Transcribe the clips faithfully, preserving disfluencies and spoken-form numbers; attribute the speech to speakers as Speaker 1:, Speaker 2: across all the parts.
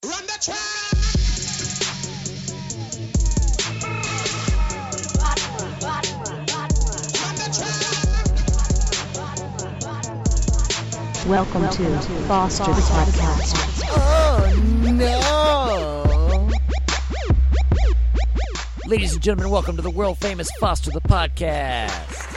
Speaker 1: Run the track!
Speaker 2: Welcome to Foster the Podcast.
Speaker 3: Oh, no!
Speaker 4: Ladies and gentlemen, welcome to the world-famous Foster the Podcast.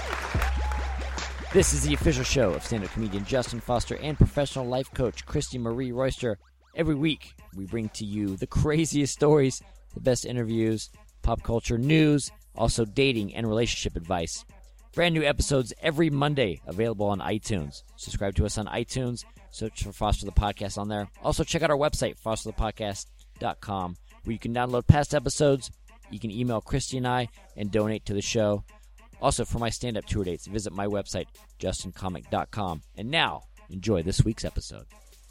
Speaker 4: This is the official show of stand-up comedian Justin Foster and professional life coach Christy Marie Royster. Every week, we bring to you the craziest stories, the best interviews, pop culture news, also dating and relationship advice. Brand new episodes every Monday, available on iTunes. Subscribe to us on iTunes. Search for Foster the Podcast on there. Also, check out our website, foster the podcast dot com, where you can download past episodes. You can email Christy and I and donate to the show. Also, for my stand-up tour dates, visit my website, justin comic dot com. And now, enjoy this week's episode.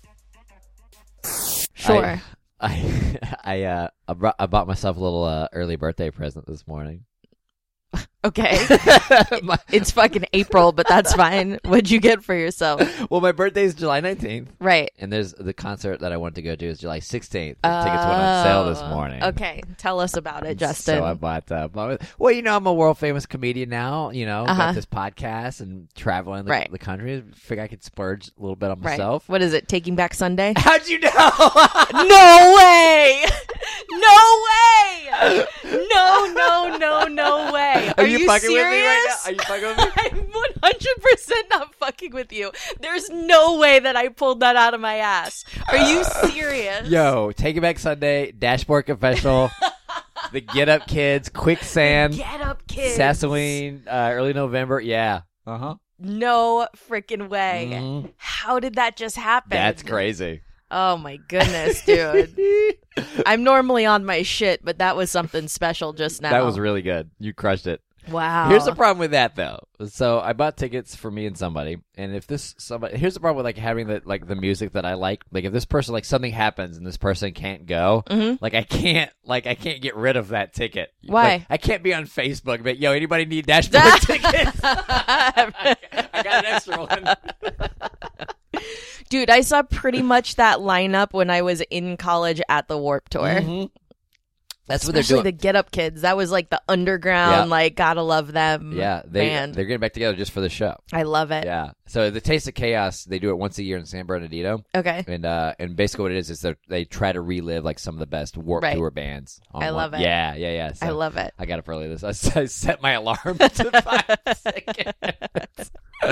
Speaker 3: Sure.
Speaker 4: I I, I, uh, I, brought, I bought myself a little uh, early birthday present this morning.
Speaker 3: Okay. It's fucking April, but that's fine. What'd you get for yourself?
Speaker 4: Well, my birthday is July nineteenth.
Speaker 3: Right.
Speaker 4: And there's the concert that I wanted to go to is July sixteenth. The uh, tickets went on sale this morning.
Speaker 3: Okay. Tell us about it, Justin.
Speaker 4: So I bought, uh, bought well, you know, I'm a world-famous comedian now, you know,
Speaker 3: uh-huh.
Speaker 4: got this podcast and traveling the,
Speaker 3: right.
Speaker 4: the country. Figure I could splurge a little bit on
Speaker 3: right.
Speaker 4: myself.
Speaker 3: What is it, Taking Back Sunday?
Speaker 4: How'd you know?
Speaker 3: No way! No way! No, no, no, no way.
Speaker 4: Are,
Speaker 3: Are
Speaker 4: you,
Speaker 3: you
Speaker 4: fucking
Speaker 3: serious?
Speaker 4: with me right now? Are you fucking with me?
Speaker 3: I'm one hundred percent not fucking with you. There's no way that I pulled that out of my ass. Are you serious?
Speaker 4: Yo, Take It Back Sunday, Dashboard Confessional, The Get Up Kids, Quicksand,
Speaker 3: Get Up Kids,
Speaker 4: Sassowine, uh, early November. Yeah. Uh-huh.
Speaker 3: No freaking way.
Speaker 4: Mm-hmm.
Speaker 3: How did that just happen?
Speaker 4: That's crazy.
Speaker 3: Oh my goodness, dude. I'm normally on my shit, but that was something special just now.
Speaker 4: That was really good. You crushed it.
Speaker 3: Wow.
Speaker 4: Here's the problem with that, though. So I bought tickets for me and somebody, and if this somebody, here's the problem with like having the like the music that I like. Like if this person like something happens and this person can't go,
Speaker 3: mm-hmm.
Speaker 4: like I can't like I can't get rid of that ticket.
Speaker 3: Why?
Speaker 4: Like, I can't be on Facebook, but yo, anybody need Dashboard tickets? I, got, I got an extra one.
Speaker 3: Dude, I saw pretty much that lineup when I was in college at the Warped Tour.
Speaker 4: Mm-hmm. That's
Speaker 3: Especially
Speaker 4: what they're doing.
Speaker 3: The Get Up Kids. That was like the underground,
Speaker 4: yeah.
Speaker 3: like gotta love them.
Speaker 4: Yeah, they
Speaker 3: band.
Speaker 4: they're getting back together just for the show.
Speaker 3: I love it.
Speaker 4: Yeah. So the Taste of Chaos, they do it once a year in San Bernardino.
Speaker 3: Okay.
Speaker 4: And uh, and basically what it is is they they try to relive like some of the best Warped
Speaker 3: right.
Speaker 4: Tour bands.
Speaker 3: I
Speaker 4: one.
Speaker 3: love it.
Speaker 4: Yeah, yeah, yeah. So
Speaker 3: I love it.
Speaker 4: I got up early this. I, I set my alarm to five seconds.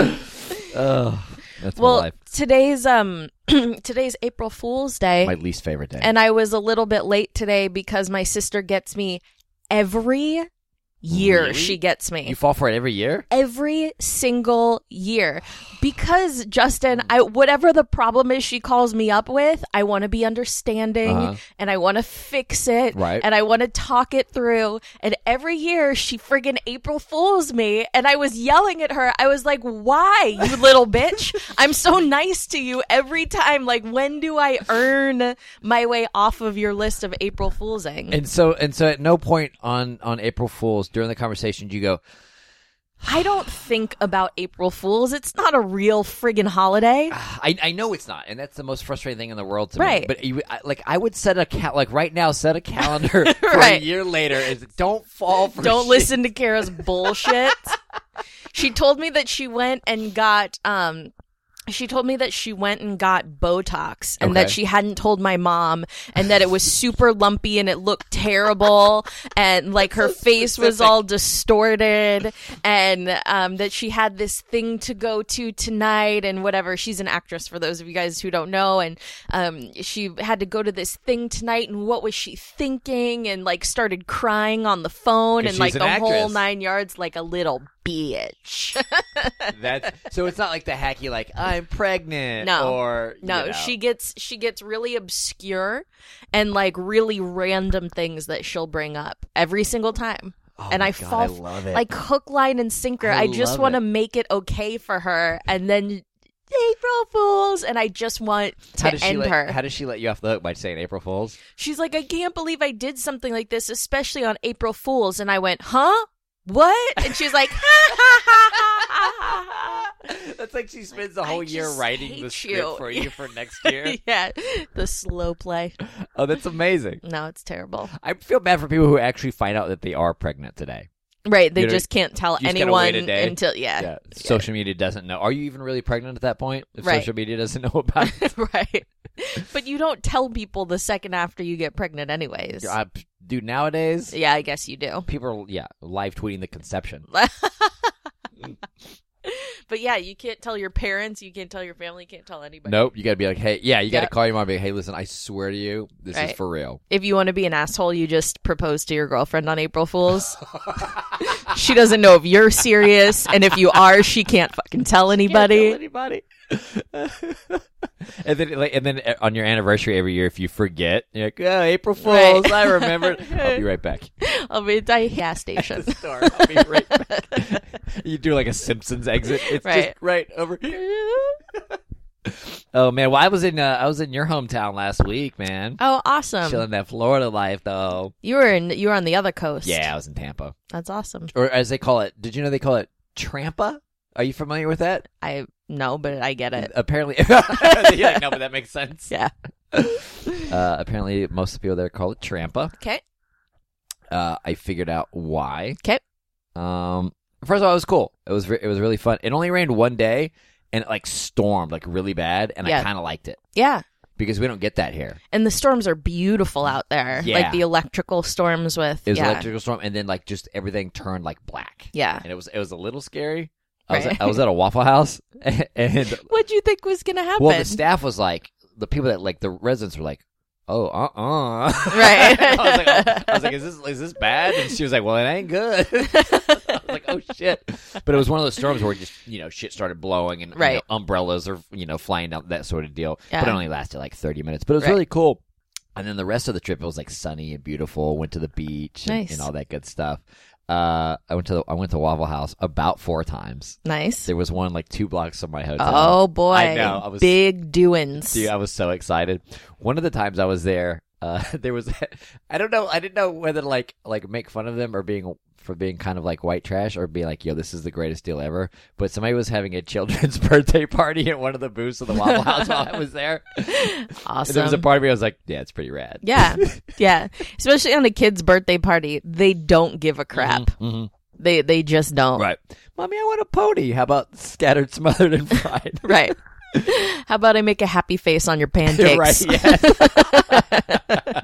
Speaker 4: Oh, that's
Speaker 3: well,
Speaker 4: my life.
Speaker 3: today's um today's April Fool's Day.
Speaker 4: My least favorite day.
Speaker 3: And I was a little bit late today because my sister gets me every year.
Speaker 4: Really?
Speaker 3: She gets me.
Speaker 4: You fall for it every year?
Speaker 3: Every single year. Because, Justin, I whatever the problem is she calls me up with, I want to be understanding
Speaker 4: Uh-huh.
Speaker 3: and I want to fix it.
Speaker 4: Right.
Speaker 3: And I want to talk it through. And every year she friggin' April Fools me. And I was yelling at her. I was like, why, you little bitch? I'm so nice to you every time. Like, when do I earn my way off of your list of April Foolsing?
Speaker 4: And so and so at no point on, on April Fools during the conversation do you go,
Speaker 3: I don't think about April Fools. It's not a real friggin' holiday.
Speaker 4: I, I know it's not, and that's the most frustrating thing in the world to
Speaker 3: right.
Speaker 4: me. But you, I, like, I would set a cal- like right now, set a calendar for
Speaker 3: right.
Speaker 4: a year later. Is don't fall for
Speaker 3: don't
Speaker 4: shit.
Speaker 3: listen to Kara's bullshit. She told me that she went and got um. She told me that she went and got Botox and
Speaker 4: Okay.
Speaker 3: that she hadn't told my mom and that it was super lumpy and it looked terrible and like her face was all distorted and um, that she had this thing to go to tonight and whatever. She's an actress for those of you guys who don't know. And um, she had to go to this thing tonight and what was she thinking and like started crying on the phone and like
Speaker 4: she's
Speaker 3: the
Speaker 4: an
Speaker 3: whole
Speaker 4: actress.
Speaker 3: nine yards like a little bitch.
Speaker 4: That's so it's not like the hacky like I'm pregnant.
Speaker 3: No.
Speaker 4: or you
Speaker 3: No,
Speaker 4: know.
Speaker 3: she gets she gets really obscure and like really random things that she'll bring up every single time.
Speaker 4: Oh
Speaker 3: and
Speaker 4: my
Speaker 3: I
Speaker 4: God,
Speaker 3: fall
Speaker 4: I love it.
Speaker 3: like hook, line, and sinker.
Speaker 4: I
Speaker 3: I, just
Speaker 4: love
Speaker 3: want to
Speaker 4: it.
Speaker 3: make it okay for her, and then April Fools, and I just want to
Speaker 4: how does she
Speaker 3: end
Speaker 4: let,
Speaker 3: her.
Speaker 4: How does she let you off the hook by saying April Fools?
Speaker 3: She's like, I can't believe I did something like this, especially on April Fools. And I went, huh? What? And she's like, ha ha ha ha ha ha.
Speaker 4: That's like she spends the whole
Speaker 3: I
Speaker 4: year
Speaker 3: just
Speaker 4: writing
Speaker 3: hate
Speaker 4: the script
Speaker 3: you.
Speaker 4: for you for next year.
Speaker 3: Yeah, the slow play.
Speaker 4: Oh, that's amazing.
Speaker 3: No, it's terrible.
Speaker 4: I feel bad for people who actually find out that they are pregnant today.
Speaker 3: Right, they
Speaker 4: You know,
Speaker 3: just can't tell
Speaker 4: you just gotta
Speaker 3: anyone
Speaker 4: wait a day.
Speaker 3: until yeah,
Speaker 4: Yeah. Social media doesn't know. Are you even really pregnant at that point? If
Speaker 3: Right.
Speaker 4: social media doesn't know about it.
Speaker 3: right. But you don't tell people the second after you get pregnant, anyways.
Speaker 4: I, dude, nowadays,
Speaker 3: Yeah, I guess you do.
Speaker 4: people are, yeah, live tweeting the conception.
Speaker 3: But yeah, you can't tell your parents, you can't tell your family, you can't tell anybody.
Speaker 4: Nope. You got to be like, hey, yeah, you got to
Speaker 3: Yep.
Speaker 4: call your mom and be like, hey, listen, I swear to you, this is
Speaker 3: Right.
Speaker 4: for real.
Speaker 3: If you want to be an asshole, you just propose to your girlfriend on April Fool's. She doesn't know if you're serious, and if you are, she can't fucking tell anybody.
Speaker 4: Can't tell anybody. and then, like, and then on your anniversary every year, if you forget, you're like, oh, April Fools,
Speaker 3: Right.
Speaker 4: I remember. I'll be right back.
Speaker 3: I'll be at a gas station.
Speaker 4: Store. I'll be right back. You do like a Simpsons exit. It's
Speaker 3: Right.
Speaker 4: just right over here. Oh man, well I was in uh, I was in your hometown last week, man.
Speaker 3: Oh, awesome!
Speaker 4: Chilling that Florida life though.
Speaker 3: You were in. You were on the other coast.
Speaker 4: Yeah, I was in Tampa,
Speaker 3: That's awesome.
Speaker 4: or as they call it. Did you know they call it Trampa? Are you familiar with that?
Speaker 3: I no, but I get it.
Speaker 4: Apparently, you're like, no, but that makes sense.
Speaker 3: Yeah.
Speaker 4: Uh, apparently, most of the people there call it Trampa.
Speaker 3: Okay.
Speaker 4: Uh, I figured out why.
Speaker 3: Okay.
Speaker 4: Um, first of all, it was cool. It was re- it was really fun. It only rained one day, and it like stormed like really bad, and
Speaker 3: Yeah.
Speaker 4: I kind of liked it
Speaker 3: Yeah.
Speaker 4: because we don't get that here.
Speaker 3: And the storms are beautiful out there.
Speaker 4: Yeah.
Speaker 3: Like the electrical storms with.
Speaker 4: It was
Speaker 3: yeah.
Speaker 4: electrical storm, and then like just everything turned like black,
Speaker 3: Yeah.
Speaker 4: and it was it was a little scary. I was
Speaker 3: Right.
Speaker 4: at, I was at a Waffle House, and
Speaker 3: What'd you think was gonna happen?
Speaker 4: well, the staff was like, the people that like the residents were like, oh, uh, uh
Speaker 3: Right.
Speaker 4: I was like, oh. I was like, is this is this bad? And she was like, well, it ain't good. I was like, oh shit! But it was one of those storms where just you know shit started blowing and you
Speaker 3: Right.
Speaker 4: know, umbrellas are you know flying out, that sort of deal.
Speaker 3: Yeah.
Speaker 4: But it only lasted like thirty minutes. But it was
Speaker 3: Right.
Speaker 4: really cool. And then the rest of the trip, it was like sunny and beautiful. Went to the beach and,
Speaker 3: Nice.
Speaker 4: and all that good stuff. Uh, I went to the, I went to Waffle House about four times.
Speaker 3: Nice.
Speaker 4: There was one like two blocks from my hotel.
Speaker 3: Oh boy.
Speaker 4: I know. I was
Speaker 3: Big doings.
Speaker 4: Dude, I was so excited. One of the times I was there, uh, there was, I don't know, I didn't know whether to like, like make fun of them or being, for being kind of like white trash or be like, yo, this is the greatest deal ever. But somebody was having a children's birthday party at one of the booths of the Waffle House while I was there.
Speaker 3: Awesome.
Speaker 4: And there was a part of me, I was like, yeah, it's pretty rad.
Speaker 3: Yeah. Yeah. Especially on a kid's birthday party. They don't give a crap.
Speaker 4: hmm
Speaker 3: They they just don't.
Speaker 4: Right. Mommy, I want a pony. How about scattered, smothered, and fried?
Speaker 3: Right. How about I make a happy face on your pancakes?
Speaker 4: Right, yes.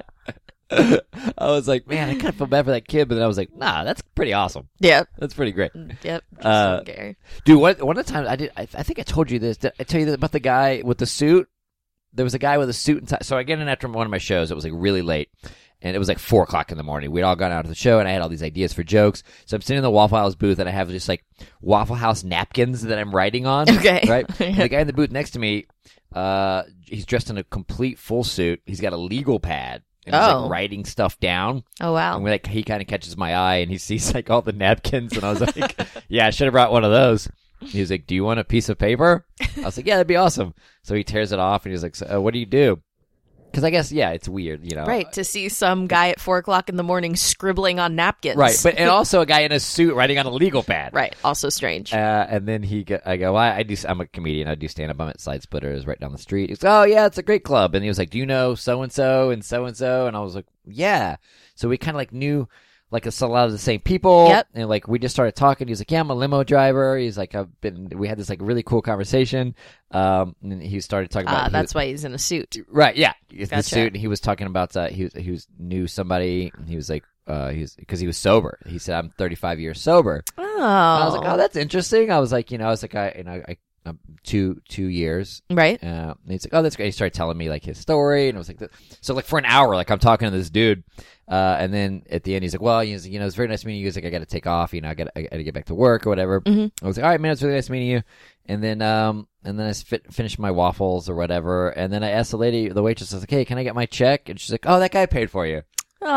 Speaker 4: I was like, man, I kind of feel bad for that kid, but then I was like, nah, that's pretty awesome.
Speaker 3: Yep.
Speaker 4: That's pretty great.
Speaker 3: Yep.
Speaker 4: Uh,
Speaker 3: So Gary.
Speaker 4: Dude, one, one of the times I did, I, I think I told you this. Did I tell you about the guy with the suit? There was a guy with a suit and tie. So I get in after one of my shows. It was like really late. And it was like four o'clock in the morning. We'd all gone out to the show, and I had all these ideas for jokes. So I'm sitting in the Waffle House booth, and I have just like Waffle House napkins that I'm writing on.
Speaker 3: Okay.
Speaker 4: Right? And the guy in the booth next to me, uh, he's dressed in a complete full suit. He's got a legal pad. And he's
Speaker 3: Oh.
Speaker 4: like writing stuff down.
Speaker 3: Oh wow.
Speaker 4: And we're like, he kind of catches my eye, and he sees like all the napkins, and I was like, yeah, I should have brought one of those. He was like, do you want a piece of paper? I was like, yeah, that'd be awesome. So he tears it off, and he's like, so, uh, what do you do? Because I guess, yeah, it's weird, you know.
Speaker 3: Right, to see some guy at four o'clock in the morning scribbling on napkins.
Speaker 4: Right, but and also a guy in a suit writing on a legal pad.
Speaker 3: Right, also strange.
Speaker 4: Uh, and then he, go, I go, well, I do. I'm a comedian. I do stand up. I'm at Side Splitters, right down the street. He's, oh yeah, it's a great club. And he was like, do you know so and so and so and so? And I was like, yeah. So we kind of like knew like a lot of the same people.
Speaker 3: Yep.
Speaker 4: And like we just started talking. He was like, yeah, I'm a limo driver. He's like, I've been. We had this like really cool conversation. Um, and he started talking about.
Speaker 3: Ah, that's why he's in a suit.
Speaker 4: Right, yeah, it's the
Speaker 3: Gotcha.
Speaker 4: suit, and he was talking about uh, he was he was knew somebody, and he was like, uh, he was because he was sober. He said, "I'm thirty-five years sober."
Speaker 3: Oh.
Speaker 4: And I was like, "Oh, that's interesting." I was like, you know, I was like, I, you know, I, I'm two two years.
Speaker 3: Right.
Speaker 4: Uh, and he's like, "Oh, that's great." He started telling me like his story, and I was like, so like for an hour, like I'm talking to this dude, uh, and then at the end, he's like, "Well, you know, it's very nice meeting you." He's like, "I got to take off, you know, I got I got to get back to work or whatever."
Speaker 3: Mm-hmm.
Speaker 4: I was like, "All right, man, it's really nice meeting you." And then, um, and then I fit, finished my waffles or whatever, and then I asked the lady, the waitress, I was like, "Hey, can I get my check?" And she's like, "Oh, that guy paid for you."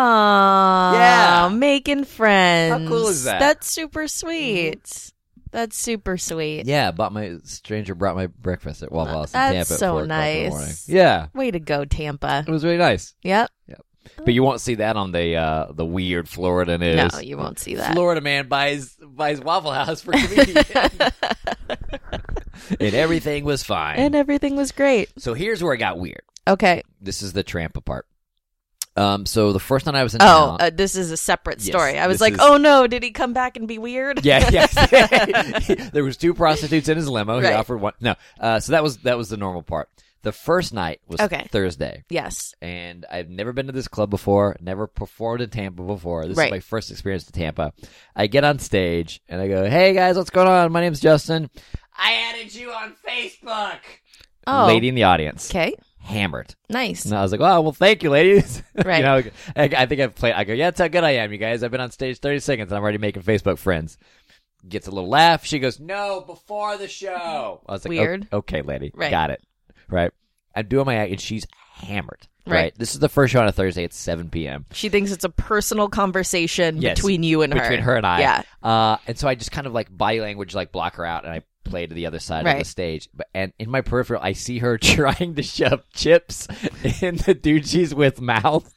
Speaker 3: Aww.
Speaker 4: Yeah.
Speaker 3: Making friends.
Speaker 4: How cool is that?
Speaker 3: That's super sweet. That's super sweet.
Speaker 4: Yeah, bought my stranger brought my breakfast at Waffle House in
Speaker 3: That's
Speaker 4: Tampa at
Speaker 3: so
Speaker 4: four o'clock in the morning.
Speaker 3: nice.
Speaker 4: Yeah,
Speaker 3: Way to go, Tampa.
Speaker 4: it was really nice.
Speaker 3: Yep.
Speaker 4: But you won't see that on the uh, the weird Florida news.
Speaker 3: No, you won't see that.
Speaker 4: Florida man buys buys Waffle House for comedian. and everything was fine.
Speaker 3: And everything was great.
Speaker 4: So here's where it got weird.
Speaker 3: Okay.
Speaker 4: This is the Trampa part. Um, so the first night I was in
Speaker 3: Oh,
Speaker 4: town.
Speaker 3: uh, this is a separate
Speaker 4: Yes,
Speaker 3: story. I was
Speaker 4: this
Speaker 3: like,
Speaker 4: is-
Speaker 3: oh no, did he come back and be weird?
Speaker 4: Yeah, yes. There was two prostitutes in his limo. He
Speaker 3: Right.
Speaker 4: offered one. No, uh, so that was that was the normal part. The first night was
Speaker 3: Okay.
Speaker 4: Thursday,
Speaker 3: Yes.
Speaker 4: and I've never been to this club before. Never performed in Tampa before. This
Speaker 3: Right.
Speaker 4: is my first experience to Tampa. I get on stage and I go, "Hey guys, what's going on? My name's Justin. I added you on Facebook."
Speaker 3: Oh.
Speaker 4: Lady in the audience,
Speaker 3: Okay.
Speaker 4: hammered.
Speaker 3: Nice.
Speaker 4: And I was like, "Oh, well, thank you, ladies."
Speaker 3: Right.
Speaker 4: you know, I, I think I've played. I go, "Yeah, that's how good I am, you guys. I've been on stage thirty seconds, and I'm already making Facebook friends." Gets a little laugh. She goes, "No, before the show." I was like,
Speaker 3: Weird.
Speaker 4: "O- okay, lady,
Speaker 3: Right.
Speaker 4: got it." Right. I'm doing my act, and she's hammered.
Speaker 3: Right.
Speaker 4: Right. This is the first show on a Thursday at seven p.m.
Speaker 3: She thinks it's a personal conversation
Speaker 4: Yes,
Speaker 3: between you and her.
Speaker 4: between her and I.
Speaker 3: Yeah.
Speaker 4: Uh, and so I just kind of like body language, like block her out, and I play to the other side of
Speaker 3: Right.
Speaker 4: the stage. But and in my peripheral, I see her trying to shove chips in the dude she's with mouth.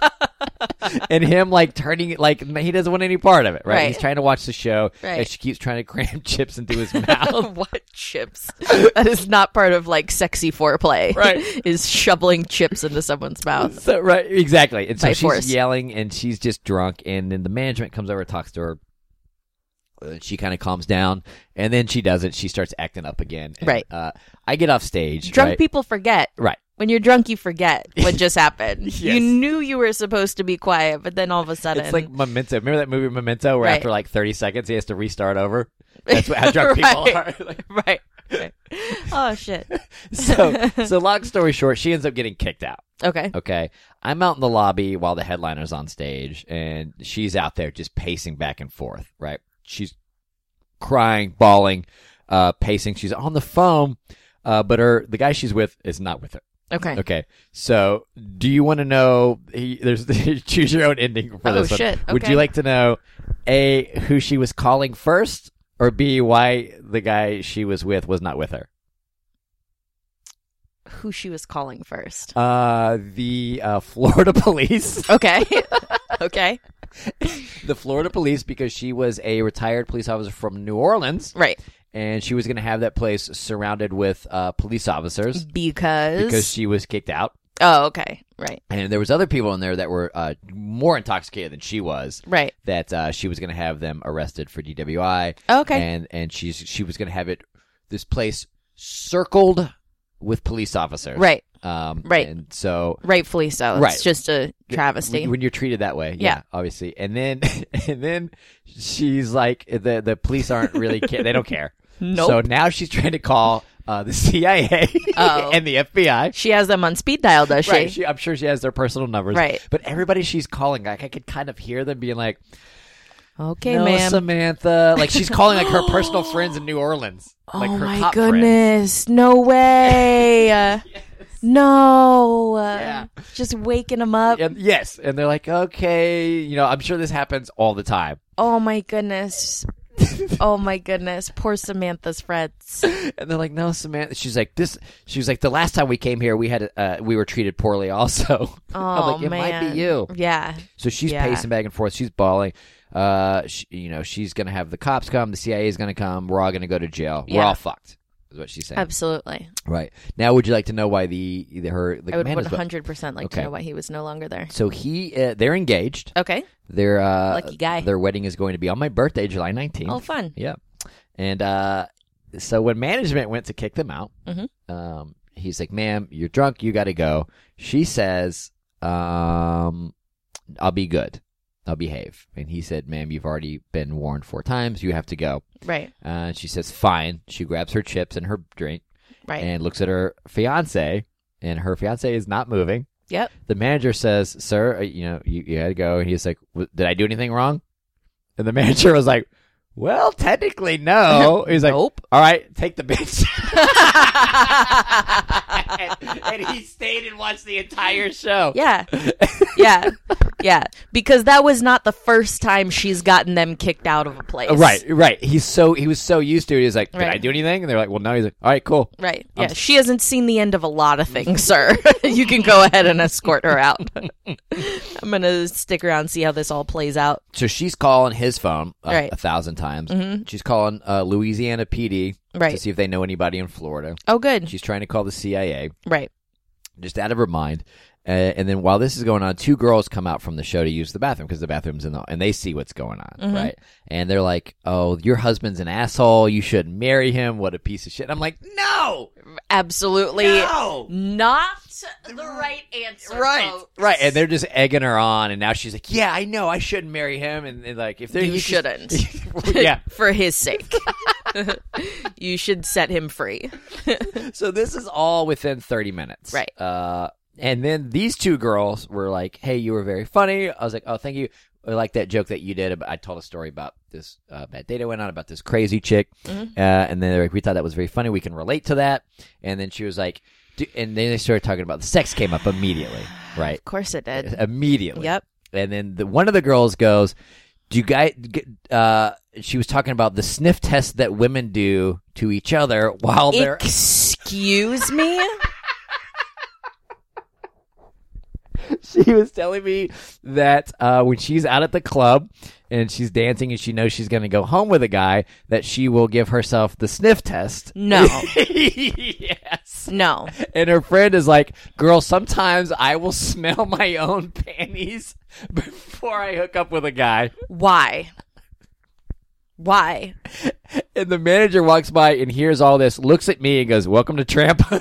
Speaker 4: And him like turning it like he doesn't want any part of it, right?
Speaker 3: Right.
Speaker 4: He's trying to watch the show,
Speaker 3: Right.
Speaker 4: and she keeps trying to cram chips into his mouth.
Speaker 3: What chips? That is not part of like sexy foreplay.
Speaker 4: Right.
Speaker 3: Is shoveling chips into someone's mouth.
Speaker 4: So, right, exactly. And so
Speaker 3: By
Speaker 4: she's
Speaker 3: force.
Speaker 4: yelling, and she's just drunk, and then the management comes over and talks to her. And she kind of calms down, and then she doesn't. She starts acting up again. And,
Speaker 3: Right.
Speaker 4: Uh, I get off stage.
Speaker 3: Drunk
Speaker 4: right?
Speaker 3: people forget.
Speaker 4: Right.
Speaker 3: When you're drunk, you forget what just happened.
Speaker 4: Yes.
Speaker 3: You knew you were supposed to be quiet, but then all of a sudden,
Speaker 4: It's like Memento. Remember that movie Memento, where
Speaker 3: Right.
Speaker 4: after like thirty seconds he has to restart over? That's what, how drunk people
Speaker 3: Right.
Speaker 4: are. Like,
Speaker 3: right, right. Oh shit.
Speaker 4: so, so long story short, she ends up getting kicked out.
Speaker 3: Okay.
Speaker 4: Okay. I'm out in the lobby while the headliner's on stage, and she's out there just pacing back and forth, right? She's crying, bawling, uh, pacing. She's on the phone, uh, but her the guy she's with is not with her.
Speaker 3: Okay.
Speaker 4: Okay. So, do you want to know? He, there's choose your own ending for
Speaker 3: Oh,
Speaker 4: this one.
Speaker 3: shit.
Speaker 4: Would
Speaker 3: Okay.
Speaker 4: you like to know A, who she was calling first, or B, why the guy she was with was not with her?
Speaker 3: Who she was calling first?
Speaker 4: Uh, the uh, Florida police.
Speaker 3: Okay. Okay.
Speaker 4: The Florida police, because she was a retired police officer from New Orleans,
Speaker 3: Right.
Speaker 4: and she was going to have that place surrounded with uh, police officers
Speaker 3: Because.
Speaker 4: because she was kicked out.
Speaker 3: Oh, okay. Right.
Speaker 4: And there was other people in there that were uh, more intoxicated than she was.
Speaker 3: Right.
Speaker 4: That uh, she was going to have them arrested for D W I.
Speaker 3: Okay.
Speaker 4: And and she's she was going to have it this place circled with police officers.
Speaker 3: Right.
Speaker 4: Um,
Speaker 3: Right.
Speaker 4: And so
Speaker 3: Rightfully so. It's
Speaker 4: Right.
Speaker 3: just a travesty.
Speaker 4: when, when you're treated that way,
Speaker 3: Yeah.
Speaker 4: yeah, obviously. And then and then she's like, the the police aren't really care. They don't care.
Speaker 3: Nope.
Speaker 4: So now she's trying to call uh, the C I A
Speaker 3: Oh.
Speaker 4: and the F B I.
Speaker 3: She has them on speed dial, does she?
Speaker 4: Right, she, I'm sure she has their personal numbers.
Speaker 3: Right.
Speaker 4: But everybody she's calling, like I could kind of hear them being like,
Speaker 3: Okay,
Speaker 4: "No,
Speaker 3: ma'am.
Speaker 4: Samantha." Like she's calling like her personal friends in New Orleans. Like
Speaker 3: Oh
Speaker 4: her
Speaker 3: my
Speaker 4: top friends.
Speaker 3: goodness. No way. Uh, No. Uh,
Speaker 4: Yeah.
Speaker 3: Just waking them up.
Speaker 4: And, yes, and they're like, okay, you know, I'm sure this happens all the time.
Speaker 3: Oh my goodness. Oh my goodness. Poor Samantha's friends.
Speaker 4: And they're like, no, Samantha. She's like, this. She was like, the last time we came here, we had uh, we were treated poorly. Also,
Speaker 3: Oh
Speaker 4: I'm like, it
Speaker 3: man.
Speaker 4: might be you.
Speaker 3: Yeah.
Speaker 4: So she's
Speaker 3: Yeah.
Speaker 4: pacing back and forth. She's bawling. Uh, she, you know, she's gonna have the cops come. The C I A is gonna come. We're all gonna go to jail. We're
Speaker 3: Yeah.
Speaker 4: all fucked. Is what she's saying.
Speaker 3: Absolutely.
Speaker 4: Right now, would you like to know why the, the her the
Speaker 3: I would
Speaker 4: man
Speaker 3: one
Speaker 4: is-
Speaker 3: hundred percent like to
Speaker 4: Okay.
Speaker 3: know why he was no longer there.
Speaker 4: So he, uh, they're engaged.
Speaker 3: Okay.
Speaker 4: Their uh,
Speaker 3: Lucky guy.
Speaker 4: Their wedding is going to be on my birthday, July nineteenth.
Speaker 3: Oh, fun.
Speaker 4: Yeah. And uh, so when management went to kick them out,
Speaker 3: Mhm.
Speaker 4: um, he's like, "Ma'am, you're drunk. You got to go." She says, um, "I'll be good. I'll behave." And he said, "Ma'am, you've already been warned four times. You have to go."
Speaker 3: Right.
Speaker 4: Uh, she says, "Fine." She grabs her chips and her drink
Speaker 3: Right.
Speaker 4: and looks at her fiance, and her fiance is not moving.
Speaker 3: Yep.
Speaker 4: The manager says, "Sir, uh, you know, you, you had to go." And he's like, "W- "Did I do anything wrong?" And the manager was like, "Well, technically, no." He's like,
Speaker 3: Nope.
Speaker 4: "All right, take the bitch." and, and he stayed and watched the entire show.
Speaker 3: Yeah. Yeah. Yeah, because that was not the first time she's gotten them kicked out of a place.
Speaker 4: Right, right. He's so he was so used to it. He's like, "Did
Speaker 3: Right.
Speaker 4: I do anything?" And they're like, "Well, no." He's like, "All right, cool."
Speaker 3: Right.
Speaker 4: I'm
Speaker 3: Yeah,
Speaker 4: s-
Speaker 3: she hasn't seen the end of a lot of things, sir. You can go ahead and escort her out. I'm going to stick around and see how this all plays out.
Speaker 4: So she's calling his phone uh,
Speaker 3: Right.
Speaker 4: a thousand times.
Speaker 3: Mm-hmm.
Speaker 4: She's calling uh, Louisiana P D to
Speaker 3: Right.
Speaker 4: see if they know anybody in Florida.
Speaker 3: Oh, good.
Speaker 4: She's trying to call the C I A,
Speaker 3: Right.
Speaker 4: just out of her mind. Uh, and then while this is going on, two girls come out from the show to use the bathroom because the bathroom's in the, and they see what's going on,
Speaker 3: Mhm.
Speaker 4: right? And they're like, "Oh, your husband's an asshole. You shouldn't marry him. What a piece of shit." And I'm like, "No,
Speaker 3: Absolutely
Speaker 4: no."
Speaker 3: not the right answer.
Speaker 4: Right,
Speaker 3: folks.
Speaker 4: right, and they're just egging her on, and now she's like, "Yeah, I know, I shouldn't marry him," and, and like, if they're
Speaker 3: You shouldn't.
Speaker 4: yeah.
Speaker 3: For his sake. You should set him free.
Speaker 4: So this is all within thirty minutes,
Speaker 3: Right.
Speaker 4: Uh, and then these two girls were like, "Hey, you were very funny." I was like, "Oh, thank you." I like that joke that you did. About, I told a story about this uh, bad date I went on about this crazy chick,
Speaker 3: Mhm.
Speaker 4: uh, and then they're like, we thought that was very funny. We can relate to that. And then she was like, do, and then they started talking about the sex came up immediately, right?
Speaker 3: Of course it did.
Speaker 4: Immediately.
Speaker 3: Yep.
Speaker 4: And then the, one of the girls goes, "Do you guys?" Uh, she was talking about the sniff test that women do to each other while they're.
Speaker 3: Excuse me?
Speaker 4: She was telling me that uh, when she's out at the club and she's dancing and she knows she's going to go home with a guy, that she will give herself the sniff test.
Speaker 3: No.
Speaker 4: Yes.
Speaker 3: No.
Speaker 4: And her friend is like, "Girl, sometimes I will smell my own panties before I hook up with a guy."
Speaker 3: Why? Why?
Speaker 4: And the manager walks by and hears all this, looks at me and goes, "Welcome to Trampa."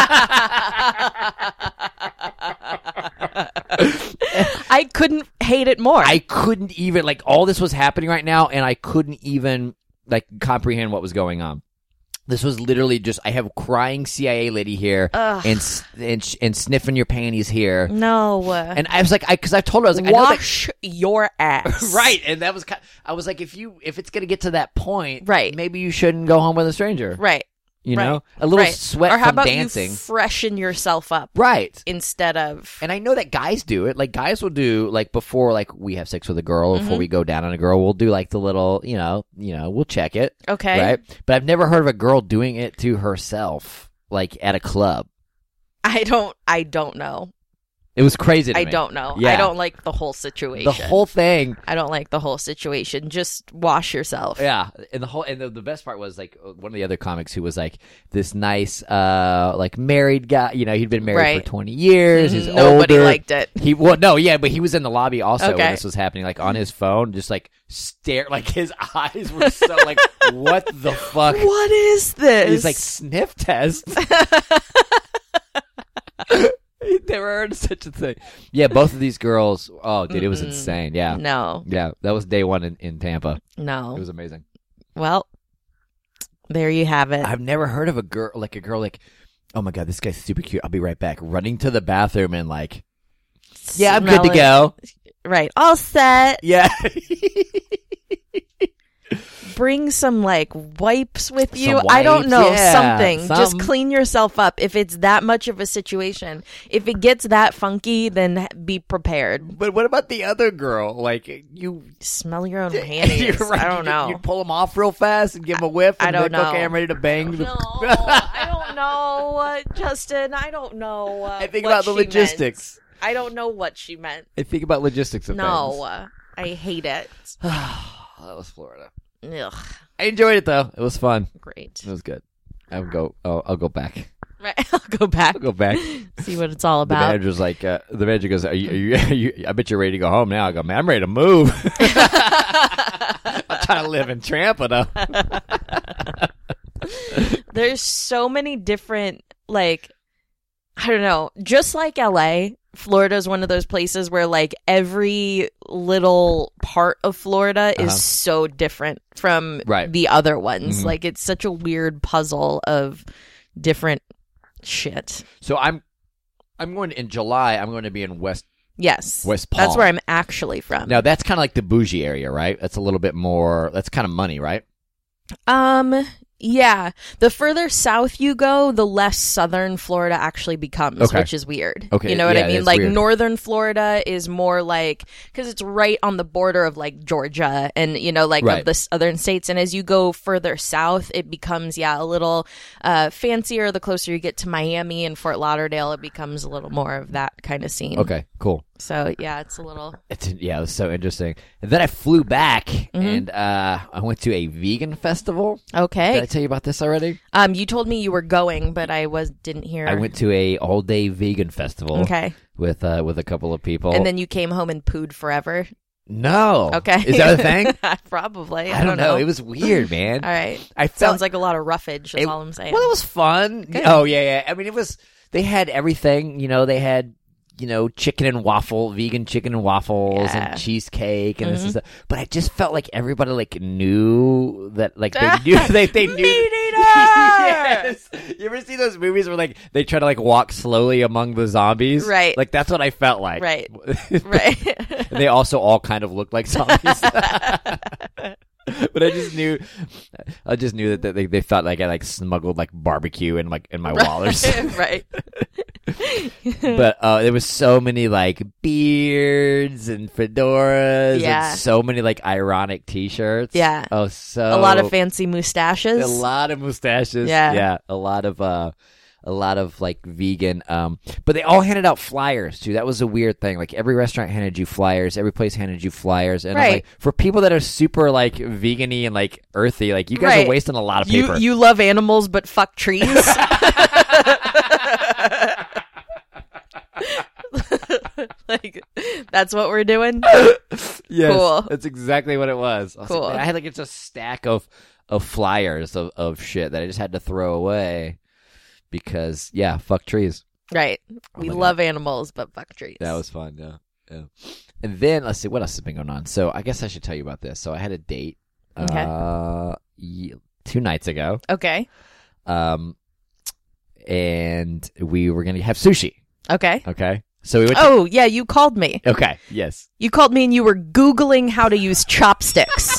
Speaker 3: I couldn't hate it more.
Speaker 4: I couldn't even, like, all this was happening right now, and I couldn't even, like, comprehend what was going on. This was literally just, I have a crying C I A lady here,
Speaker 3: Ugh.
Speaker 4: and, s- and sh- and sniffing your panties here.
Speaker 3: no.
Speaker 4: And I was like, I, because I told her, I was like, I know that,
Speaker 3: Wash your ass.
Speaker 4: right, and that was kind I was like, if you, if it's going to get to that point,
Speaker 3: Right.
Speaker 4: maybe you shouldn't go home with a stranger.
Speaker 3: Right.
Speaker 4: You
Speaker 3: right,
Speaker 4: know? A little
Speaker 3: right.
Speaker 4: sweat
Speaker 3: or how
Speaker 4: from
Speaker 3: about
Speaker 4: dancing.
Speaker 3: You freshen yourself up
Speaker 4: Right.
Speaker 3: instead of.
Speaker 4: And I know that guys do it. Like, guys will do, like, before, like, we have sex with a girl, or before
Speaker 3: Mhm.
Speaker 4: we go down on a girl, we'll do, like, the little, you know, you know, we'll check it.
Speaker 3: Okay.
Speaker 4: Right? But I've never heard of a girl doing it to herself, like, at a club.
Speaker 3: I don't. I don't know.
Speaker 4: It was crazy to
Speaker 3: I
Speaker 4: me.
Speaker 3: don't know.
Speaker 4: Yeah.
Speaker 3: I don't like the whole situation.
Speaker 4: The whole thing.
Speaker 3: I don't like the whole situation. Just wash yourself.
Speaker 4: Yeah. And the whole, and the, the best part was, like, one of the other comics who was, like, this nice, uh, like, married guy. You know, he'd been married
Speaker 3: Right.
Speaker 4: for twenty years. He's
Speaker 3: Mhm. Nobody
Speaker 4: older.
Speaker 3: liked it.
Speaker 4: He well, no, yeah, but he was in the lobby also
Speaker 3: Okay.
Speaker 4: when this was happening, like on his phone, just like stare, like his eyes were so like, what the fuck?
Speaker 3: What is this?
Speaker 4: He's like, sniff test. He'd never heard of such a thing. Yeah, both of these girls. Oh, dude, it was
Speaker 3: Mm-mm.
Speaker 4: insane. Yeah,
Speaker 3: no,
Speaker 4: yeah, that was day one in, in Tampa.
Speaker 3: no.
Speaker 4: It was amazing.
Speaker 3: Well, there you have it.
Speaker 4: I've never heard of a girl like a girl like, oh my god, this guy's super cute. I'll be right back. Running to the bathroom and like, yeah, I'm good to
Speaker 3: Smelling-
Speaker 4: go.
Speaker 3: Right, all set.
Speaker 4: Yeah.
Speaker 3: Bring some like wipes with you.
Speaker 4: Some
Speaker 3: I don't
Speaker 4: wipes,
Speaker 3: know,
Speaker 4: yeah,
Speaker 3: something. Just
Speaker 4: some-
Speaker 3: clean yourself up if it's that much of a situation. If it gets that funky, then be prepared.
Speaker 4: But what about the other girl? Like you,
Speaker 3: Smell your own panties.
Speaker 4: You're right.
Speaker 3: I don't
Speaker 4: You-
Speaker 3: know.
Speaker 4: You pull them off real fast and give them a whiff. And
Speaker 3: I don't
Speaker 4: then, okay,
Speaker 3: know.
Speaker 4: I'm ready to bang.
Speaker 3: No, I don't know, uh, Justin. I don't know. Uh,
Speaker 4: I think
Speaker 3: what
Speaker 4: about the
Speaker 3: she
Speaker 4: logistics.
Speaker 3: meant. I don't know what she meant.
Speaker 4: I think about logistics of
Speaker 3: No, uh, I hate it.
Speaker 4: things. That was Florida.
Speaker 3: Ugh,
Speaker 4: I enjoyed it though. It was fun.
Speaker 3: great.
Speaker 4: It was good. I'll go. I'll, I'll go back.
Speaker 3: Right, I'll go back.
Speaker 4: I'll go back.
Speaker 3: See what it's all
Speaker 4: The
Speaker 3: about.
Speaker 4: manager's like, uh, the manager goes, are you, are, you, are you? I bet you're ready to go home now. I go, man, I'm ready to move. I'm trying to live in Tampa though.
Speaker 3: There's so many different, like, I don't know, just like L A, Florida is one of those places where, like, every little part of Florida is
Speaker 4: Uh-huh.
Speaker 3: so different from
Speaker 4: Right.
Speaker 3: the other ones.
Speaker 4: Mhm.
Speaker 3: Like, it's such a weird puzzle of different shit.
Speaker 4: So I'm, I'm going in July. I'm going to be in West.
Speaker 3: Yes.
Speaker 4: West
Speaker 3: That's
Speaker 4: Palm.
Speaker 3: where I'm actually from.
Speaker 4: Now that's kind of like the bougie area, right? That's a little bit more. That's kind of money, right?
Speaker 3: Um, Yeah. The further south you go, the less southern Florida actually becomes,
Speaker 4: Okay.
Speaker 3: which is weird.
Speaker 4: Okay,
Speaker 3: You know what
Speaker 4: yeah,
Speaker 3: I mean?
Speaker 4: it's
Speaker 3: Like
Speaker 4: weird.
Speaker 3: northern Florida is more like, because it's right on the border of like Georgia and, you know, like
Speaker 4: Right.
Speaker 3: of the southern states. And as you go further south, it becomes, yeah, a little uh, fancier. The closer you get to Miami and Fort Lauderdale, it becomes a little more of that kind of scene.
Speaker 4: Okay, cool.
Speaker 3: So, yeah, it's a little.
Speaker 4: It's, yeah, it was so interesting. And then I flew back,
Speaker 3: Mm-hmm.
Speaker 4: and uh, I went to a vegan festival.
Speaker 3: Okay.
Speaker 4: Did I tell you about this already?
Speaker 3: Um, you told me you were going, but I was didn't hear.
Speaker 4: I went to a all day vegan festival.
Speaker 3: Okay.
Speaker 4: With uh, with a couple of people.
Speaker 3: And then you came home and pooed forever.
Speaker 4: no.
Speaker 3: Okay.
Speaker 4: Is that a thing?
Speaker 3: Probably.
Speaker 4: I, don't know. It was weird, man.
Speaker 3: All right.
Speaker 4: I felt,
Speaker 3: Sounds like a lot of roughage. That's
Speaker 4: it-
Speaker 3: all I'm saying.
Speaker 4: Well, it was fun. Oh yeah, yeah. I mean, it was. They had everything. You know, they had. You know, chicken and waffle, vegan chicken and waffles,
Speaker 3: Yeah.
Speaker 4: and cheesecake, and this
Speaker 3: Mhm.
Speaker 4: and stuff. But I just felt like everybody like knew that, like they knew they they knew.
Speaker 3: Meat eater!
Speaker 4: Yes. You ever see those movies where like they try to like walk slowly among the zombies?
Speaker 3: Right.
Speaker 4: Like that's what I felt like.
Speaker 3: Right. Right.
Speaker 4: And they also all kind of looked like zombies. But I just knew, I just knew that they they felt like I like smuggled like barbecue in like in my wallet.
Speaker 3: Right.
Speaker 4: But uh, there was so many like beards and fedoras,
Speaker 3: Yeah.
Speaker 4: and so many like ironic T-shirts.
Speaker 3: Yeah.
Speaker 4: Oh, so
Speaker 3: A lot of fancy mustaches.
Speaker 4: a lot of mustaches.
Speaker 3: Yeah.
Speaker 4: yeah, a lot of uh, a lot of like vegan. Um, but they all handed out flyers too. That was a weird thing. Like every restaurant handed you flyers. Every place handed you flyers. And I'm
Speaker 3: Right.
Speaker 4: like, for people that are super like vegan-y and like earthy, like you guys
Speaker 3: Right.
Speaker 4: are wasting a lot of
Speaker 3: you
Speaker 4: paper.
Speaker 3: you love animals but fuck trees. Like that's what we're doing.
Speaker 4: Yes,
Speaker 3: Cool.
Speaker 4: that's exactly what it was. I was like,
Speaker 3: Cool.
Speaker 4: man, I had like just a stack of of flyers of, of shit that I just had to throw away because yeah, fuck trees.
Speaker 3: Right.
Speaker 4: Oh
Speaker 3: We
Speaker 4: my
Speaker 3: love animals but fuck trees.
Speaker 4: That was fun. Yeah, yeah. And then let's see what else has been going on. So I guess I should tell you about this. So I had a date
Speaker 3: Okay.
Speaker 4: uh, y- two nights ago,
Speaker 3: Okay.
Speaker 4: um, and we were gonna have sushi.
Speaker 3: Okay.
Speaker 4: Okay, so we went. To-
Speaker 3: Oh, yeah, you called me.
Speaker 4: okay, yes.
Speaker 3: You called me and you were Googling how to use chopsticks.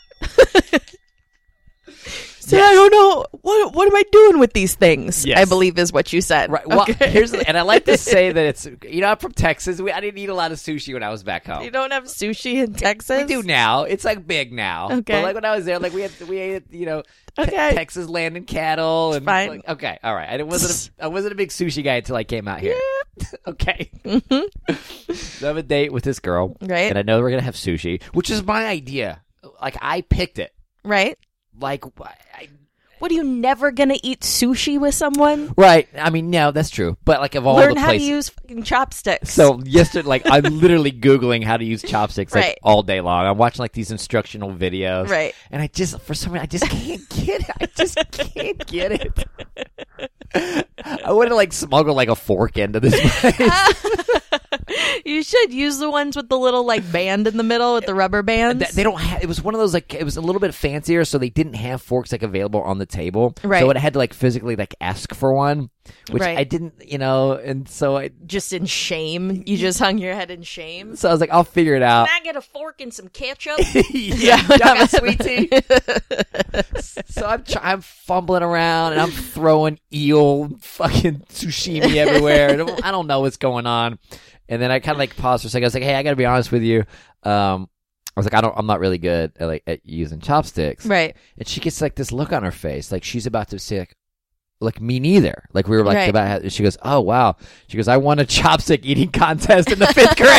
Speaker 3: So I don't know what what am I doing with these things?
Speaker 4: Yes.
Speaker 3: I believe is what you said.
Speaker 4: Right. Well,
Speaker 3: Okay.
Speaker 4: here's the, and I like to say that it's you know I'm from Texas. We I didn't eat a lot of sushi when I was back home.
Speaker 3: You don't have sushi in Texas?
Speaker 4: We do now. It's like big now.
Speaker 3: Okay.
Speaker 4: But like when I was there, like we had we ate you know te-
Speaker 3: Okay.
Speaker 4: Texas land and cattle and
Speaker 3: fine.
Speaker 4: like, okay, all right. I wasn't a, I wasn't a big sushi guy until I came out here. Okay. So I have a date with this girl,
Speaker 3: Mm-hmm. Right.
Speaker 4: and I know we're gonna have sushi, which is my idea. Like I picked it.
Speaker 3: Right?
Speaker 4: Like I,
Speaker 3: What, are you never going to eat sushi with someone?
Speaker 4: right. I mean, no, that's true. But like of all
Speaker 3: Learn
Speaker 4: the
Speaker 3: how
Speaker 4: places.
Speaker 3: to use fucking chopsticks.
Speaker 4: So yesterday, like I'm literally Googling how to use chopsticks like
Speaker 3: Right.
Speaker 4: all day long. I'm watching like these instructional videos,
Speaker 3: Right.
Speaker 4: And I just, for some reason, I just can't get it. I just can't get it. I want to like smuggle like a fork into this place.
Speaker 3: You should use the ones with the little like band in the middle with the rubber bands.
Speaker 4: Th- They don't have. It was one of those like it was a little bit fancier, so they didn't have forks like available on the table.
Speaker 3: Right.
Speaker 4: So I had to like physically like ask for one, which
Speaker 3: Right.
Speaker 4: I didn't, you know. And so I,
Speaker 3: Just in shame. You just hung your head in shame.
Speaker 4: so I was like, I'll figure it out.
Speaker 3: Can I get a fork and some ketchup?
Speaker 4: yeah, y'all got sweet tea. So I'm try- I'm fumbling around and I'm throwing eel fucking sushimi everywhere. And I don't know what's going on. And then I kind of like paused for a second. I was like, "Hey, I got to be honest with you. Um, I was like, I don't, I'm not really good at like at using chopsticks."
Speaker 3: Right.
Speaker 4: And she gets like this look on her face, like she's about to say, like, like me neither. Like we were like
Speaker 3: Right.
Speaker 4: about. How, she goes, "Oh wow." She goes, "I won a chopstick eating contest in the fifth grade."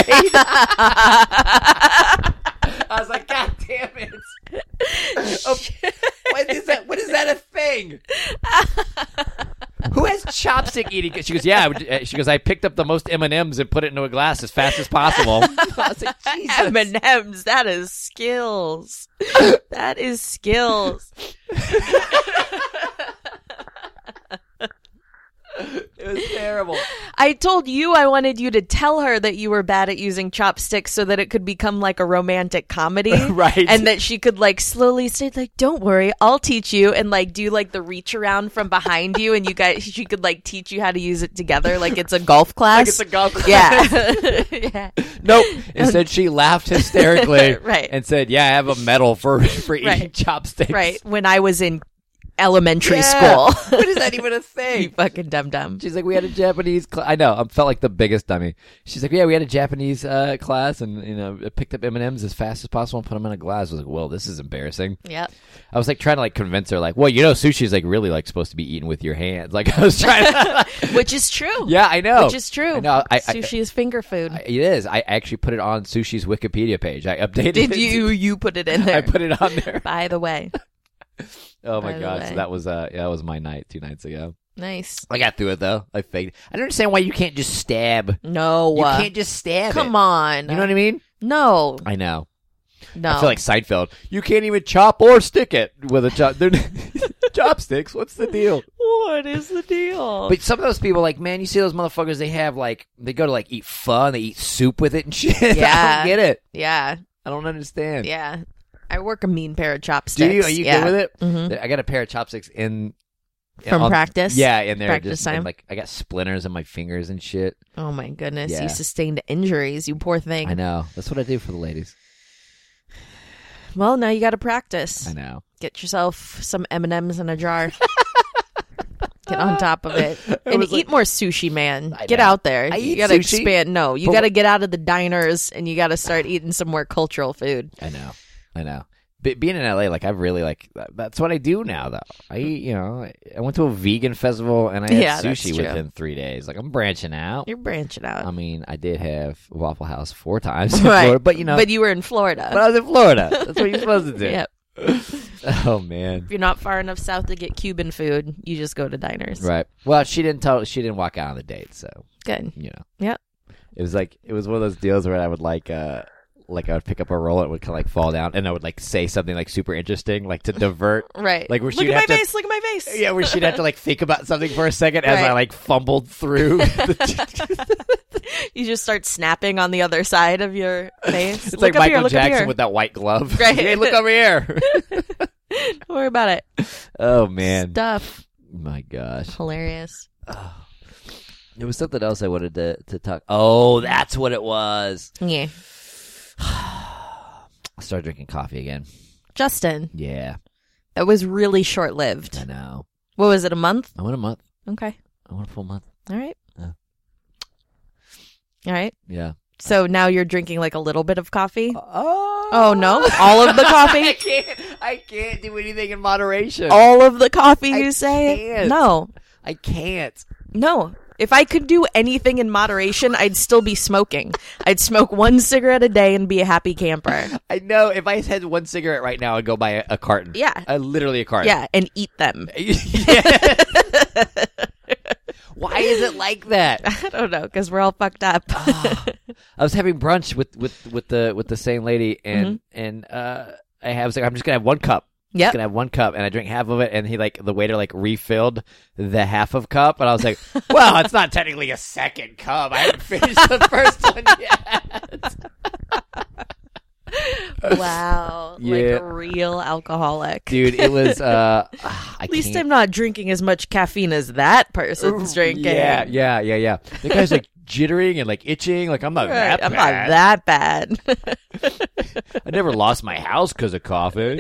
Speaker 4: I was like, "God damn it." Oh, what is that? What is that a thing? Who has chopstick eating? She goes, yeah. I would- uh, She goes, I picked up the most M and M's and put it into a glass as fast as possible. I was like, Jesus.
Speaker 3: M and M's. That is skills. That is skills.
Speaker 4: It was terrible.
Speaker 3: I told you I wanted you to tell her that you were bad at using chopsticks so that it could become like a romantic comedy.
Speaker 4: Right.
Speaker 3: And that she could like slowly say like, don't worry, I'll teach you. And like do like the reach around from behind you. And you guys, she could like teach you how to use it together. Like it's a golf class.
Speaker 4: Like it's a golf class.
Speaker 3: Yeah. Yeah.
Speaker 4: Nope. Instead, she laughed hysterically.
Speaker 3: Right.
Speaker 4: And said, yeah, I have a medal for, for eating
Speaker 3: Right.
Speaker 4: chopsticks.
Speaker 3: Right. When I was in elementary
Speaker 4: Yeah.
Speaker 3: school.
Speaker 4: What is that even a
Speaker 3: You
Speaker 4: thing?
Speaker 3: fucking dum dum.
Speaker 4: She's like, we had a Japanese class. I know. I felt like the biggest dummy. She's like, yeah, we had a Japanese uh, class, and you know, I picked up M and M's as fast as possible and put them in a glass. I was like, well, this is embarrassing.
Speaker 3: Yep.
Speaker 4: I was like trying to like convince her, like, well, you know, sushi is like really like supposed to be eaten with your hands. Like I was trying to.
Speaker 3: Which is true.
Speaker 4: Yeah, I know.
Speaker 3: Which is true.
Speaker 4: I know. I, I,
Speaker 3: Sushi is finger food.
Speaker 4: I, it is. I actually put it on Sushi's Wikipedia page. I updated
Speaker 3: Did
Speaker 4: it.
Speaker 3: you? You put it in there.
Speaker 4: I put it on there.
Speaker 3: By the way.
Speaker 4: Oh
Speaker 3: By
Speaker 4: my
Speaker 3: the
Speaker 4: god!
Speaker 3: way.
Speaker 4: So that was uh, yeah, that was my night two nights ago.
Speaker 3: Nice.
Speaker 4: I got through it though. I faked. I don't understand why you can't just stab.
Speaker 3: No.
Speaker 4: You
Speaker 3: uh,
Speaker 4: can't just stab.
Speaker 3: Come
Speaker 4: it.
Speaker 3: on.
Speaker 4: You know what I mean?
Speaker 3: No.
Speaker 4: I know.
Speaker 3: No.
Speaker 4: I feel like Seinfeld. You can't even chop or stick it with a chop. They're- chopsticks. What's the deal?
Speaker 3: What is the deal?
Speaker 4: But some of those people, like, man, you see those motherfuckers. They have like, they go to like eat pho and they eat soup with it and shit. I
Speaker 3: Yeah.
Speaker 4: don't get it.
Speaker 3: yeah.
Speaker 4: I don't understand.
Speaker 3: Yeah. I work a mean pair of chopsticks.
Speaker 4: Do you? Are you
Speaker 3: yeah.
Speaker 4: good with it?
Speaker 3: Mhm.
Speaker 4: I got a pair of chopsticks in
Speaker 3: From
Speaker 4: on-
Speaker 3: practice?
Speaker 4: Yeah, and they're
Speaker 3: Practice
Speaker 4: just
Speaker 3: time?
Speaker 4: and, like I got splinters in my fingers and shit.
Speaker 3: Oh my goodness.
Speaker 4: Yeah.
Speaker 3: You sustained injuries, you poor thing.
Speaker 4: I know. That's what I do for the ladies.
Speaker 3: Well, now you got to practice.
Speaker 4: I know.
Speaker 3: Get yourself some M and M's in a jar. Get on top of it. And
Speaker 4: was
Speaker 3: eat
Speaker 4: like-
Speaker 3: more sushi, man.
Speaker 4: I
Speaker 3: Get
Speaker 4: know.
Speaker 3: out there.
Speaker 4: I
Speaker 3: you
Speaker 4: eat
Speaker 3: got to
Speaker 4: sushi,
Speaker 3: expand. No, you
Speaker 4: but
Speaker 3: got to
Speaker 4: what-
Speaker 3: get out of the diners and you got to start eating some more cultural food.
Speaker 4: I know. I know. Be- being in L A, like I've really like that's what I do now. Though I, eat, you know, I- I went to a vegan festival and I had
Speaker 3: Yeah, that's
Speaker 4: sushi
Speaker 3: true.
Speaker 4: within three days. Like I'm branching out.
Speaker 3: You're branching out.
Speaker 4: I mean, I did have Waffle House four times, in
Speaker 3: right.
Speaker 4: Florida, but you know,
Speaker 3: But you were in Florida.
Speaker 4: but I was in Florida. That's what you're supposed to do.
Speaker 3: Yep.
Speaker 4: Oh man.
Speaker 3: If you're not far enough south to get Cuban food, you just go to diners.
Speaker 4: Right. Well, she didn't tell. She didn't walk out on the date, so
Speaker 3: Good.
Speaker 4: you know.
Speaker 3: Yep.
Speaker 4: It was like it was one of those deals where I would like, uh like I would pick up a roll, and it would kind of like fall down, and I would like say something like super interesting, like to divert.
Speaker 3: Right.
Speaker 4: Like where
Speaker 3: look
Speaker 4: she'd
Speaker 3: at my
Speaker 4: have to-
Speaker 3: face. Look at my face.
Speaker 4: Yeah, where she'd have to like think about something for a second as
Speaker 3: Right.
Speaker 4: I like fumbled through. the-
Speaker 3: You just start snapping on the other side of your face.
Speaker 4: it's
Speaker 3: look
Speaker 4: like
Speaker 3: up
Speaker 4: Michael
Speaker 3: here, look up
Speaker 4: Jackson
Speaker 3: here.
Speaker 4: with that white glove.
Speaker 3: Right.
Speaker 4: Hey, look over here.
Speaker 3: Don't worry about it.
Speaker 4: Oh man.
Speaker 3: Stuff.
Speaker 4: My gosh.
Speaker 3: Hilarious.
Speaker 4: There was something else I wanted to to talk. Oh, that's what it was.
Speaker 3: Yeah.
Speaker 4: I started drinking coffee again.
Speaker 3: Justin,
Speaker 4: Yeah,
Speaker 3: that was really short lived.
Speaker 4: I know.
Speaker 3: What was it, a month?
Speaker 4: I went a month.
Speaker 3: Okay.
Speaker 4: I went a full month.
Speaker 3: All right.
Speaker 4: Yeah.
Speaker 3: All right.
Speaker 4: Yeah.
Speaker 3: So now you're drinking like a little bit of coffee?
Speaker 4: Oh.
Speaker 3: Oh, no? All of the
Speaker 4: I
Speaker 3: coffee?
Speaker 4: can't. I can't do anything in moderation.
Speaker 3: All of the coffee,
Speaker 4: I
Speaker 3: you say?
Speaker 4: can't.
Speaker 3: No.
Speaker 4: I can't.
Speaker 3: No. If I could do anything in moderation, I'd still be smoking. I'd smoke one cigarette a day and be a happy camper.
Speaker 4: I know. If I had one cigarette right now, I'd go buy a, a carton.
Speaker 3: Yeah.
Speaker 4: Uh, literally a carton.
Speaker 3: Yeah, and eat them.
Speaker 4: Yeah. Why is it like that?
Speaker 3: I don't know, because we're all fucked up.
Speaker 4: I was having brunch with, with, with the with the same lady, and
Speaker 3: Mm-hmm.
Speaker 4: and uh, I, have, I was like, I'm just gonna have one cup.
Speaker 3: Yep.
Speaker 4: Just gonna have one cup, and I drank half of it, and he like the waiter like refilled the half of cup, and I was like, well, it's not technically a second cup. I haven't finished the first one yet.
Speaker 3: Wow.
Speaker 4: Yeah.
Speaker 3: Like a real alcoholic.
Speaker 4: Dude, it was. Uh, I
Speaker 3: At least
Speaker 4: can't-
Speaker 3: I'm not drinking as much caffeine as that person's drinking.
Speaker 4: Yeah, yeah, yeah, yeah. The guy's like jittering and like itching. Like I'm not
Speaker 3: Right,
Speaker 4: that
Speaker 3: I'm
Speaker 4: bad.
Speaker 3: not that bad.
Speaker 4: I never lost my house because of coffee.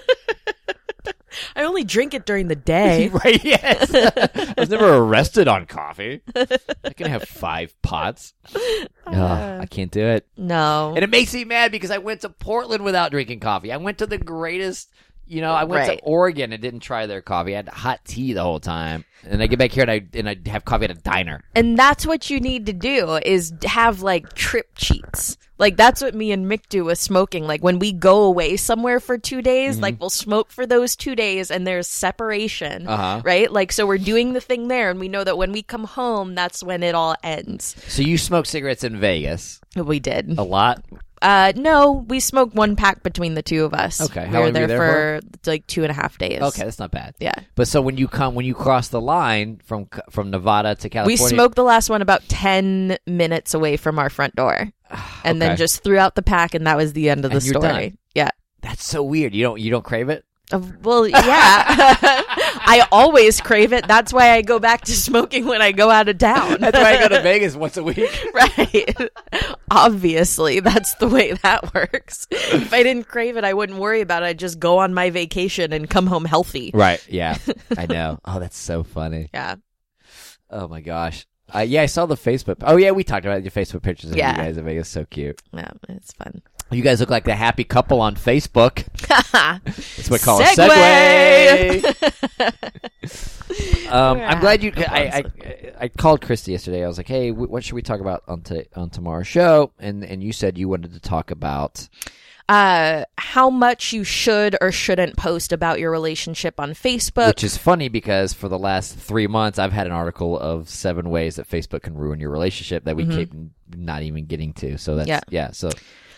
Speaker 3: I only drink it during the day.
Speaker 4: Right? Yes. I was never arrested on coffee. I can have five pots. Ugh, I can't do it.
Speaker 3: No.
Speaker 4: And it makes me mad because I went to Portland without drinking coffee. I went to the greatest, you know, I went
Speaker 3: Right.
Speaker 4: to Oregon and didn't try their coffee. I had hot tea the whole time. And I get back here and I and I have coffee at a diner.
Speaker 3: And that's what you need to do is have like trip cheats. Like that's what me and Mick do with smoking. Like when we go away somewhere for two days,
Speaker 4: Mm-hmm.
Speaker 3: like we'll smoke for those two days and there's separation,
Speaker 4: Uh-huh.
Speaker 3: right? Like so we're doing the thing there and we know that when we come home, that's when it all ends.
Speaker 4: So you smoke cigarettes in Vegas
Speaker 3: We did.
Speaker 4: a lot?
Speaker 3: Uh, no, we smoked one pack between the two of us.
Speaker 4: Okay,
Speaker 3: we
Speaker 4: how
Speaker 3: were
Speaker 4: long were you
Speaker 3: there,
Speaker 4: there
Speaker 3: for like two and a half days.
Speaker 4: Okay, that's not bad.
Speaker 3: Yeah.
Speaker 4: But so when you come, when you cross the line from from Nevada to
Speaker 3: We
Speaker 4: California,
Speaker 3: smoked the last one about ten minutes away from our front door. And then
Speaker 4: Okay.
Speaker 3: just threw out the pack, and that was the end of the
Speaker 4: And you're
Speaker 3: story.
Speaker 4: done.
Speaker 3: Yeah.
Speaker 4: That's so weird. You don't you don't crave it?
Speaker 3: Uh, well, yeah. I always crave it. That's why I go back to smoking when I go out of town.
Speaker 4: That's why I go to Vegas once a week.
Speaker 3: Right. Obviously, that's the way that works. If I didn't crave it, I wouldn't worry about it. I'd just go on my vacation and come home healthy.
Speaker 4: Right. Yeah. I know. Oh, that's so funny.
Speaker 3: Yeah.
Speaker 4: Oh my gosh. Uh, yeah, I saw the Facebook. Oh yeah, we talked about your Facebook pictures of
Speaker 3: Yeah.
Speaker 4: you guys in Vegas. So cute.
Speaker 3: Yeah, it's fun.
Speaker 4: You guys look like the happy couple on Facebook. That's what I call
Speaker 3: Segue!
Speaker 4: a segue. um, I'm glad you. I, I I called Christy yesterday. I was like, "Hey, what should we talk about on to, on tomorrow's show?" And and you said you wanted to talk about
Speaker 3: uh, how much you should or shouldn't post about your relationship on Facebook.
Speaker 4: Which is funny because for the last three months, I've had an article of seven ways that Facebook can ruin your relationship that we mm-hmm. keep not even getting to. So that's yeah. yeah so.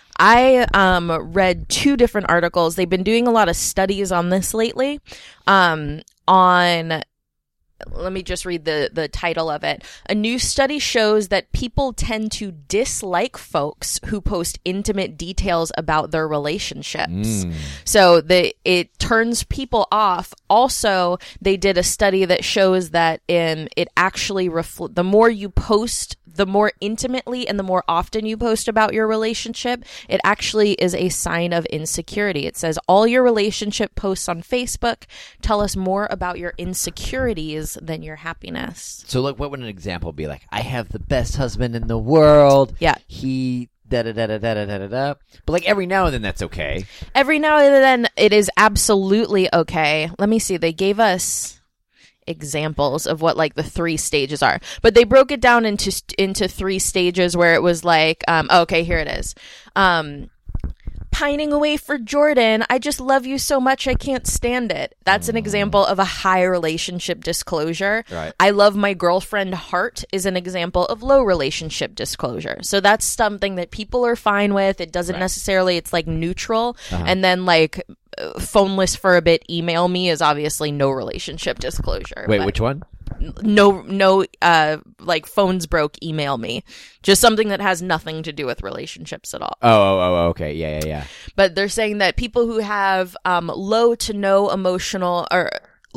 Speaker 3: I um, read two different articles. They've been doing a lot of studies on this lately. Um, on, let me just read the, the title of it. A new study shows that people tend to dislike folks who post intimate details about their relationships. Mm. So the, it turns people off. Also, they did a study that shows that in it actually refl- the more you post, the more intimately and the more often you post about your relationship, it actually is a sign of insecurity. It says all your relationship posts on Facebook tell us more about your insecurities than your happiness.
Speaker 4: So look, what would an example be? Like, I have the best husband in the world.
Speaker 3: Yeah.
Speaker 4: He da da da da da da da da. But like every now and then that's okay.
Speaker 3: Every now and then it is absolutely okay. Let me see. They gave us examples of what like the three stages are, but they broke it down into into three stages where it was like um okay, here it is. um Pining away for Jordan. I just love you so much I can't stand it. That's an example of a high relationship disclosure.
Speaker 4: Right.
Speaker 3: I love my girlfriend Heart is an example of low relationship disclosure. So that's something that people are fine with. It doesn't right. necessarily, it's like neutral. Uh-huh. And then like phoneless for a bit, email me is obviously no relationship disclosure.
Speaker 4: Wait, which one?
Speaker 3: No, no, uh, like phones broke, email me. Just something that has nothing to do with relationships at all.
Speaker 4: Oh, oh, oh, okay. Yeah, yeah, yeah.
Speaker 3: But they're saying that people who have um, low to no emotional or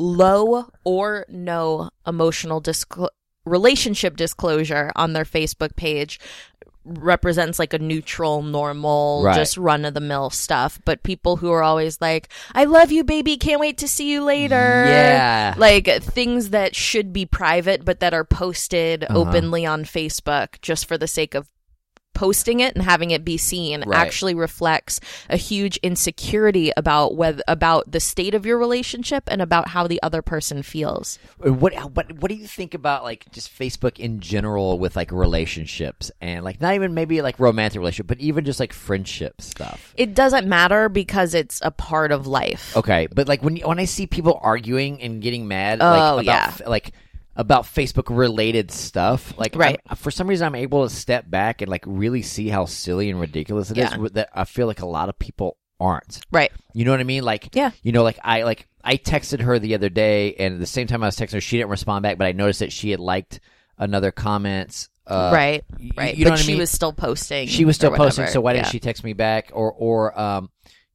Speaker 3: low or no emotional disclo- relationship disclosure on their Facebook page represents like a neutral, normal,
Speaker 4: right.
Speaker 3: just run-of-the-mill stuff. But people who are always like, I love you, baby, can't wait to see you later.
Speaker 4: Yeah.
Speaker 3: Like things that should be private but that are posted uh-huh. openly on Facebook just for the sake of posting it and having it be seen
Speaker 4: right.
Speaker 3: actually reflects a huge insecurity about whether about the state of your relationship and about how the other person feels.
Speaker 4: What what what do you think about like just Facebook in general with like relationships and like not even maybe like romantic relationship, but even just like friendship stuff?
Speaker 3: It doesn't matter because it's a part of life.
Speaker 4: Okay, but like when when I see people arguing and getting mad,
Speaker 3: oh,
Speaker 4: like about
Speaker 3: yeah.
Speaker 4: like. about Facebook related stuff, like
Speaker 3: right.
Speaker 4: I'm, for some reason I'm able to step back and like really see how silly and ridiculous it
Speaker 3: yeah.
Speaker 4: is that I feel like a lot of people aren't.
Speaker 3: Right.
Speaker 4: You know what I mean? Like,
Speaker 3: yeah.
Speaker 4: you know, like I like I texted her the other day, and at the same time I was texting her, she didn't respond back, but I noticed that she had liked another comments. Uh,
Speaker 3: right. Right.
Speaker 4: You know
Speaker 3: but
Speaker 4: what I
Speaker 3: she
Speaker 4: mean?
Speaker 3: was still posting.
Speaker 4: She was still posting. So why
Speaker 3: yeah.
Speaker 4: didn't she text me back? Or or um,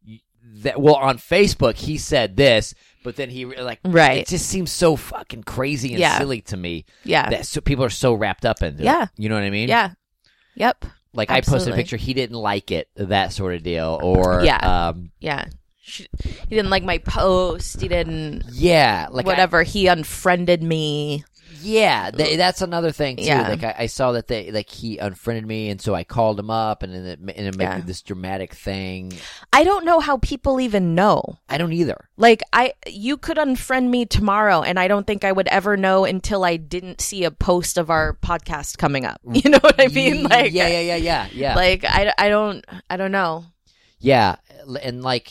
Speaker 4: that well on Facebook he said this. But then he like
Speaker 3: right.
Speaker 4: it just seems so fucking crazy and
Speaker 3: yeah.
Speaker 4: silly to me.
Speaker 3: Yeah,
Speaker 4: that so people are so wrapped up into
Speaker 3: yeah.
Speaker 4: it. You know what I mean?
Speaker 3: Yeah. Yep.
Speaker 4: Like
Speaker 3: Absolutely.
Speaker 4: I posted a picture, he didn't like it, that sort of deal. Or
Speaker 3: yeah,
Speaker 4: um,
Speaker 3: yeah. She, he didn't like my post. He didn't.
Speaker 4: Yeah, like
Speaker 3: whatever.
Speaker 4: I,
Speaker 3: he unfriended me.
Speaker 4: Yeah, th- that's another thing too.
Speaker 3: Yeah.
Speaker 4: Like I, I saw that they like he unfriended me, and so I called him up, and then it, and it made
Speaker 3: yeah.
Speaker 4: this dramatic thing.
Speaker 3: I don't know how people even know.
Speaker 4: I don't either.
Speaker 3: Like I, you could unfriend me tomorrow, and I don't think I would ever know until I didn't see a post of our podcast coming up. You know what I mean? Like
Speaker 4: yeah, yeah, yeah, yeah, yeah.
Speaker 3: Like I, I don't, I don't know.
Speaker 4: Yeah, and like.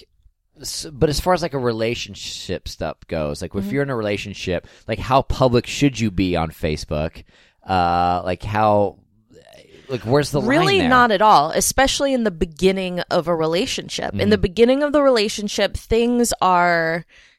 Speaker 4: But as far as like a relationship stuff goes, like if mm-hmm. you're in a relationship, like how public should you be on Facebook? Uh, like how, like where's the line
Speaker 3: really
Speaker 4: there?
Speaker 3: Not at all, especially in the beginning of a relationship. Mm-hmm. In the beginning of the relationship, things are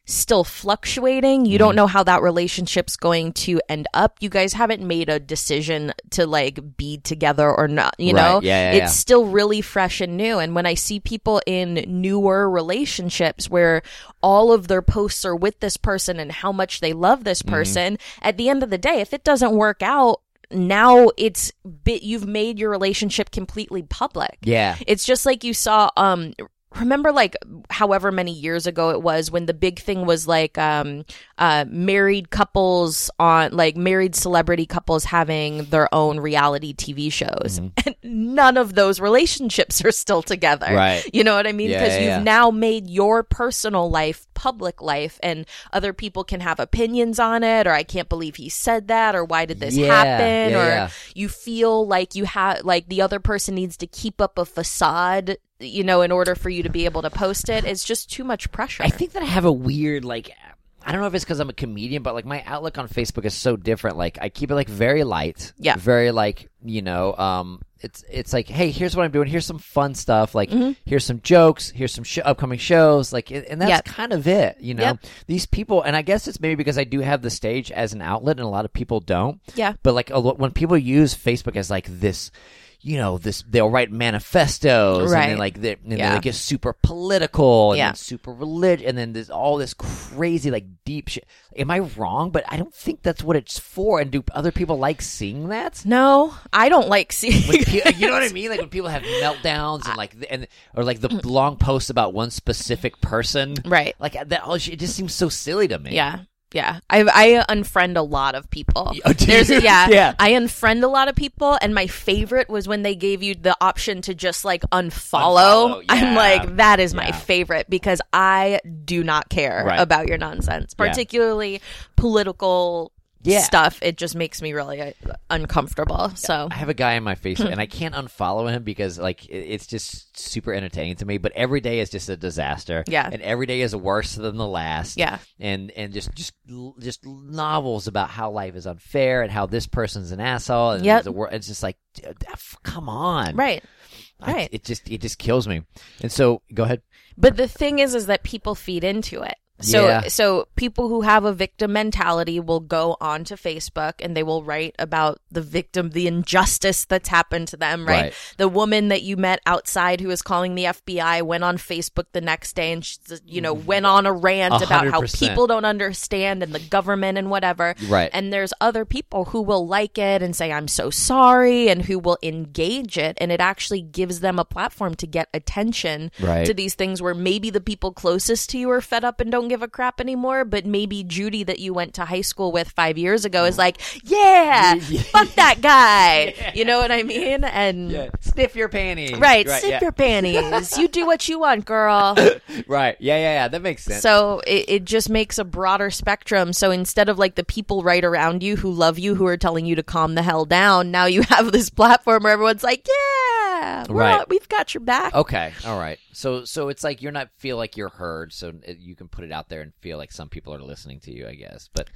Speaker 3: still fluctuating. You
Speaker 4: Mm-hmm.
Speaker 3: don't know how that relationship's going to end up. You guys haven't made a decision to like be together or not, you
Speaker 4: Right.
Speaker 3: know?
Speaker 4: Yeah, yeah,
Speaker 3: it's
Speaker 4: yeah.
Speaker 3: still really fresh and new. And when I see people in newer relationships where all of their posts are with this person and how much they love this
Speaker 4: Mm-hmm.
Speaker 3: person, at the end of the day, if it doesn't work out, now it's bit you've made your relationship completely public.
Speaker 4: Yeah.
Speaker 3: It's just like you saw um remember like however many years ago it was when the big thing was like um uh married couples on like married celebrity couples having their own reality T V shows.
Speaker 4: Mm-hmm.
Speaker 3: And none of those relationships are still together.
Speaker 4: Right.
Speaker 3: You know what I mean?
Speaker 4: Yeah,
Speaker 3: Because
Speaker 4: yeah,
Speaker 3: you've
Speaker 4: yeah.
Speaker 3: now made your personal life public life, and other people can have opinions on it, or I can't believe he said that, or why did this
Speaker 4: Yeah,
Speaker 3: happen,
Speaker 4: yeah,
Speaker 3: or
Speaker 4: yeah.
Speaker 3: you feel like you have like the other person needs to keep up a facade, you know, in order for you to be able to post it. It's just too much pressure.
Speaker 4: I think that I have a weird, like, I don't know if it's because I'm a comedian, but like my outlook on Facebook is so different. Like I keep it like very light,
Speaker 3: Yeah.
Speaker 4: very like, you know, um, it's it's like, hey, here's what I'm doing. Here's some fun stuff. Like here's some jokes. Here's some sh- upcoming shows. Like, and that's
Speaker 3: Yep.
Speaker 4: kind of it. You know,
Speaker 3: Yep.
Speaker 4: these people, and I guess it's maybe because I do have the stage as an outlet, and a lot of people don't.
Speaker 3: Yeah.
Speaker 4: But like a lo- when people use Facebook as like this. You know, this they'll write manifestos,
Speaker 3: Right.
Speaker 4: and then like they, and
Speaker 3: Yeah.
Speaker 4: then they get super political, and
Speaker 3: Yeah.
Speaker 4: then super religious, and then there's all this crazy like deep shit. Am I wrong? But I don't think that's what it's for. And do other people like seeing that?
Speaker 3: No, I don't like seeing.
Speaker 4: When pe- you know what I mean? Like when people have meltdowns and like and or like the long posts about one specific person,
Speaker 3: Right.
Speaker 4: Like that, all it just seems so silly to me.
Speaker 3: Yeah. Yeah, I I unfriend a lot of people.
Speaker 4: Oh, do
Speaker 3: There's
Speaker 4: you?
Speaker 3: yeah,
Speaker 4: Yeah.
Speaker 3: I unfriend a lot of people, and my favorite was when they gave you the option to just like unfollow.
Speaker 4: Unfollow,
Speaker 3: I'm
Speaker 4: yeah.
Speaker 3: like, that is my
Speaker 4: Yeah.
Speaker 3: favorite because I do not care
Speaker 4: Right.
Speaker 3: about your nonsense,
Speaker 4: Yeah.
Speaker 3: particularly political
Speaker 4: Yeah.
Speaker 3: stuff. It just makes me really uh, uncomfortable. So
Speaker 4: I have a guy in my Facebook, and I can't unfollow him because like it- it's just super entertaining to me. But every day is just a disaster.
Speaker 3: Yeah.
Speaker 4: and every day is worse than the last.
Speaker 3: Yeah.
Speaker 4: and and just just just novels about how life is unfair and how this person's an asshole. And
Speaker 3: Yep.
Speaker 4: the wor- it's just like, dude, f- come on,
Speaker 3: right,
Speaker 4: I-
Speaker 3: right.
Speaker 4: it just it just kills me. And so go ahead.
Speaker 3: But the thing is, is that people feed into it. So,
Speaker 4: Yeah.
Speaker 3: so people who have a victim mentality will go onto Facebook and they will write about the victim, the injustice that's happened to them, right?
Speaker 4: Right.
Speaker 3: The woman that you met outside who was calling the F B I went on Facebook the next day and, she, you know, went on a rant
Speaker 4: A
Speaker 3: about
Speaker 4: hundred
Speaker 3: how
Speaker 4: percent.
Speaker 3: people don't understand and the government and whatever.
Speaker 4: Right.
Speaker 3: And there's other people who will like it and say, I'm so sorry, and who will engage it. And it actually gives them a platform to get attention
Speaker 4: Right.
Speaker 3: to these things where maybe the people closest to you are fed up and don't give a crap anymore, but maybe Judy that you went to high school with five years ago is like, yeah, fuck that guy. You know what I mean? And
Speaker 4: Sniff your panties.
Speaker 3: right,
Speaker 4: Right,
Speaker 3: sip
Speaker 4: yeah.
Speaker 3: your panties. You do what you want, girl.
Speaker 4: Right. Yeah. Yeah. Yeah. That makes sense.
Speaker 3: So it, it just makes a broader spectrum. So instead of like the people right around you who love you, who are telling you to calm the hell down, now you have this platform where everyone's like, yeah, we're
Speaker 4: Right.
Speaker 3: all- we've got your back.
Speaker 4: Okay. All right. So so it's like you're not feel like you're heard, so it, you can put it out there and feel like some people are listening to you, I guess. But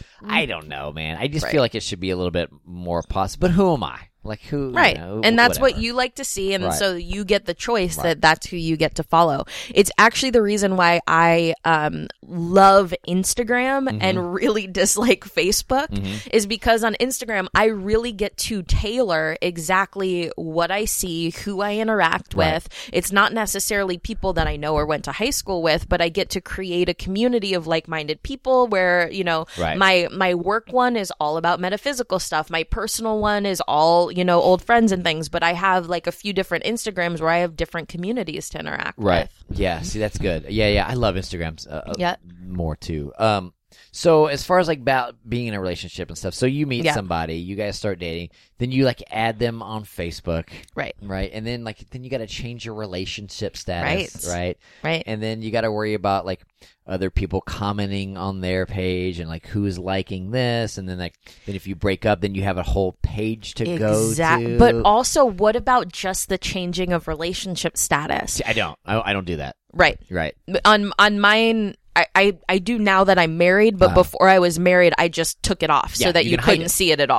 Speaker 4: I don't know, man. I just
Speaker 3: Right.
Speaker 4: feel like it should be a little bit more possible. But who am I? Like who?
Speaker 3: Right.
Speaker 4: You know,
Speaker 3: and that's what
Speaker 4: whatever.
Speaker 3: you like to see. And
Speaker 4: Right.
Speaker 3: so you get the choice
Speaker 4: Right.
Speaker 3: that that's who you get to follow. It's actually the reason why I um, love Instagram
Speaker 4: Mm-hmm.
Speaker 3: and really dislike Facebook is because on Instagram, I really get to tailor exactly what I see, who I interact
Speaker 4: Right.
Speaker 3: with. It's not necessarily people that I know or went to high school with, but I get to create a community of like-minded people where, you know,
Speaker 4: Right.
Speaker 3: my my work one is all about metaphysical stuff. My personal one is all, you know, old friends and things, but I have like a few different Instagrams where I have different communities to interact
Speaker 4: Right.
Speaker 3: with.
Speaker 4: Yeah. See, that's good. Yeah. Yeah. I love Instagrams. Uh, uh,
Speaker 3: Yeah.
Speaker 4: More too. Um. So as far as like about being in a relationship and stuff, so you meet
Speaker 3: Yeah.
Speaker 4: somebody, you guys start dating, then you like add them on Facebook.
Speaker 3: Right.
Speaker 4: Right. And then like then you got to change your relationship status.
Speaker 3: Right.
Speaker 4: Right.
Speaker 3: Right.
Speaker 4: And then you got to worry about like other people commenting on their page and like who's liking this, and then like then if you break up, then you have a whole page to go to.
Speaker 3: But also, what about just the changing of relationship status?
Speaker 4: See, I don't. I, I don't do that.
Speaker 3: Right.
Speaker 4: Right.
Speaker 3: On on mine, I, I, I do now that I'm married, but
Speaker 4: Uh-huh.
Speaker 3: before I was married, I just took it off
Speaker 4: Yeah,
Speaker 3: so that
Speaker 4: you
Speaker 3: you,
Speaker 4: can hide
Speaker 3: couldn't
Speaker 4: it.
Speaker 3: see it at all.
Speaker 4: Yeah.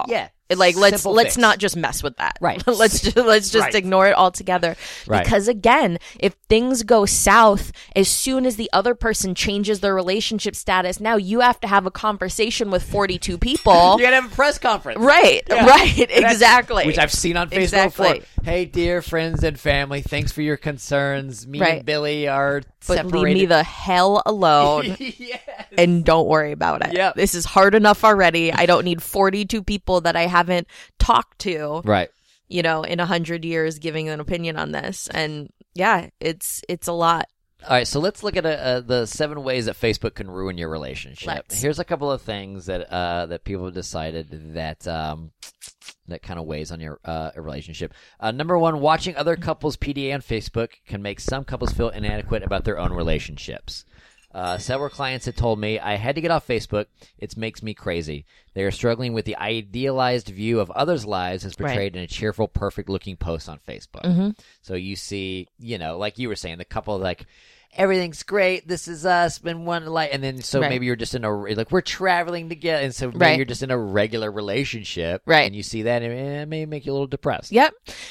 Speaker 3: Like let's
Speaker 4: Simple
Speaker 3: let's
Speaker 4: fix.
Speaker 3: not just mess with that.
Speaker 4: Right.
Speaker 3: let's just, let's just
Speaker 4: Right.
Speaker 3: ignore it altogether.
Speaker 4: Right.
Speaker 3: Because again, if things go south as soon as the other person changes their relationship status, now you have to have a conversation with forty-two people.
Speaker 4: You gotta have a press conference.
Speaker 3: Right.
Speaker 4: Yeah.
Speaker 3: Right.
Speaker 4: And that's-
Speaker 3: Exactly.
Speaker 4: Which I've seen on Facebook
Speaker 3: Exactly.
Speaker 4: before. Hey, dear friends and family, thanks for your concerns. Me
Speaker 3: Right.
Speaker 4: and Billy are
Speaker 3: but
Speaker 4: separated.
Speaker 3: leave me the hell alone.
Speaker 4: Yes.
Speaker 3: And don't worry about it.
Speaker 4: Yep.
Speaker 3: This is hard enough already. I don't need forty-two people that I haven't talked to,
Speaker 4: Right.
Speaker 3: you know, in a hundred years giving an opinion on this. And yeah, it's it's a lot.
Speaker 4: All right, so let's look at uh, uh, the seven ways that Facebook can ruin your relationship.
Speaker 3: Let's.
Speaker 4: Here's a couple of things that uh, that people have decided that um, that kind of weighs on your uh, relationship. Uh, number one, watching other couples' P D A on Facebook can make some couples feel inadequate about their own relationships. Uh, several clients have told me, I had to get off Facebook. It makes me crazy. They are struggling with the idealized view of others' lives as portrayed in a cheerful, perfect-looking post on Facebook.
Speaker 3: Mm-hmm.
Speaker 4: So you see, you know, like you were saying, the couple like, everything's great. This is us. Been one life, and then so
Speaker 3: Right.
Speaker 4: maybe you're just in a like we're traveling together, and so maybe
Speaker 3: Right.
Speaker 4: you're just in a regular relationship,
Speaker 3: Right.
Speaker 4: And you see that, and it may make you a little depressed.
Speaker 3: Yep.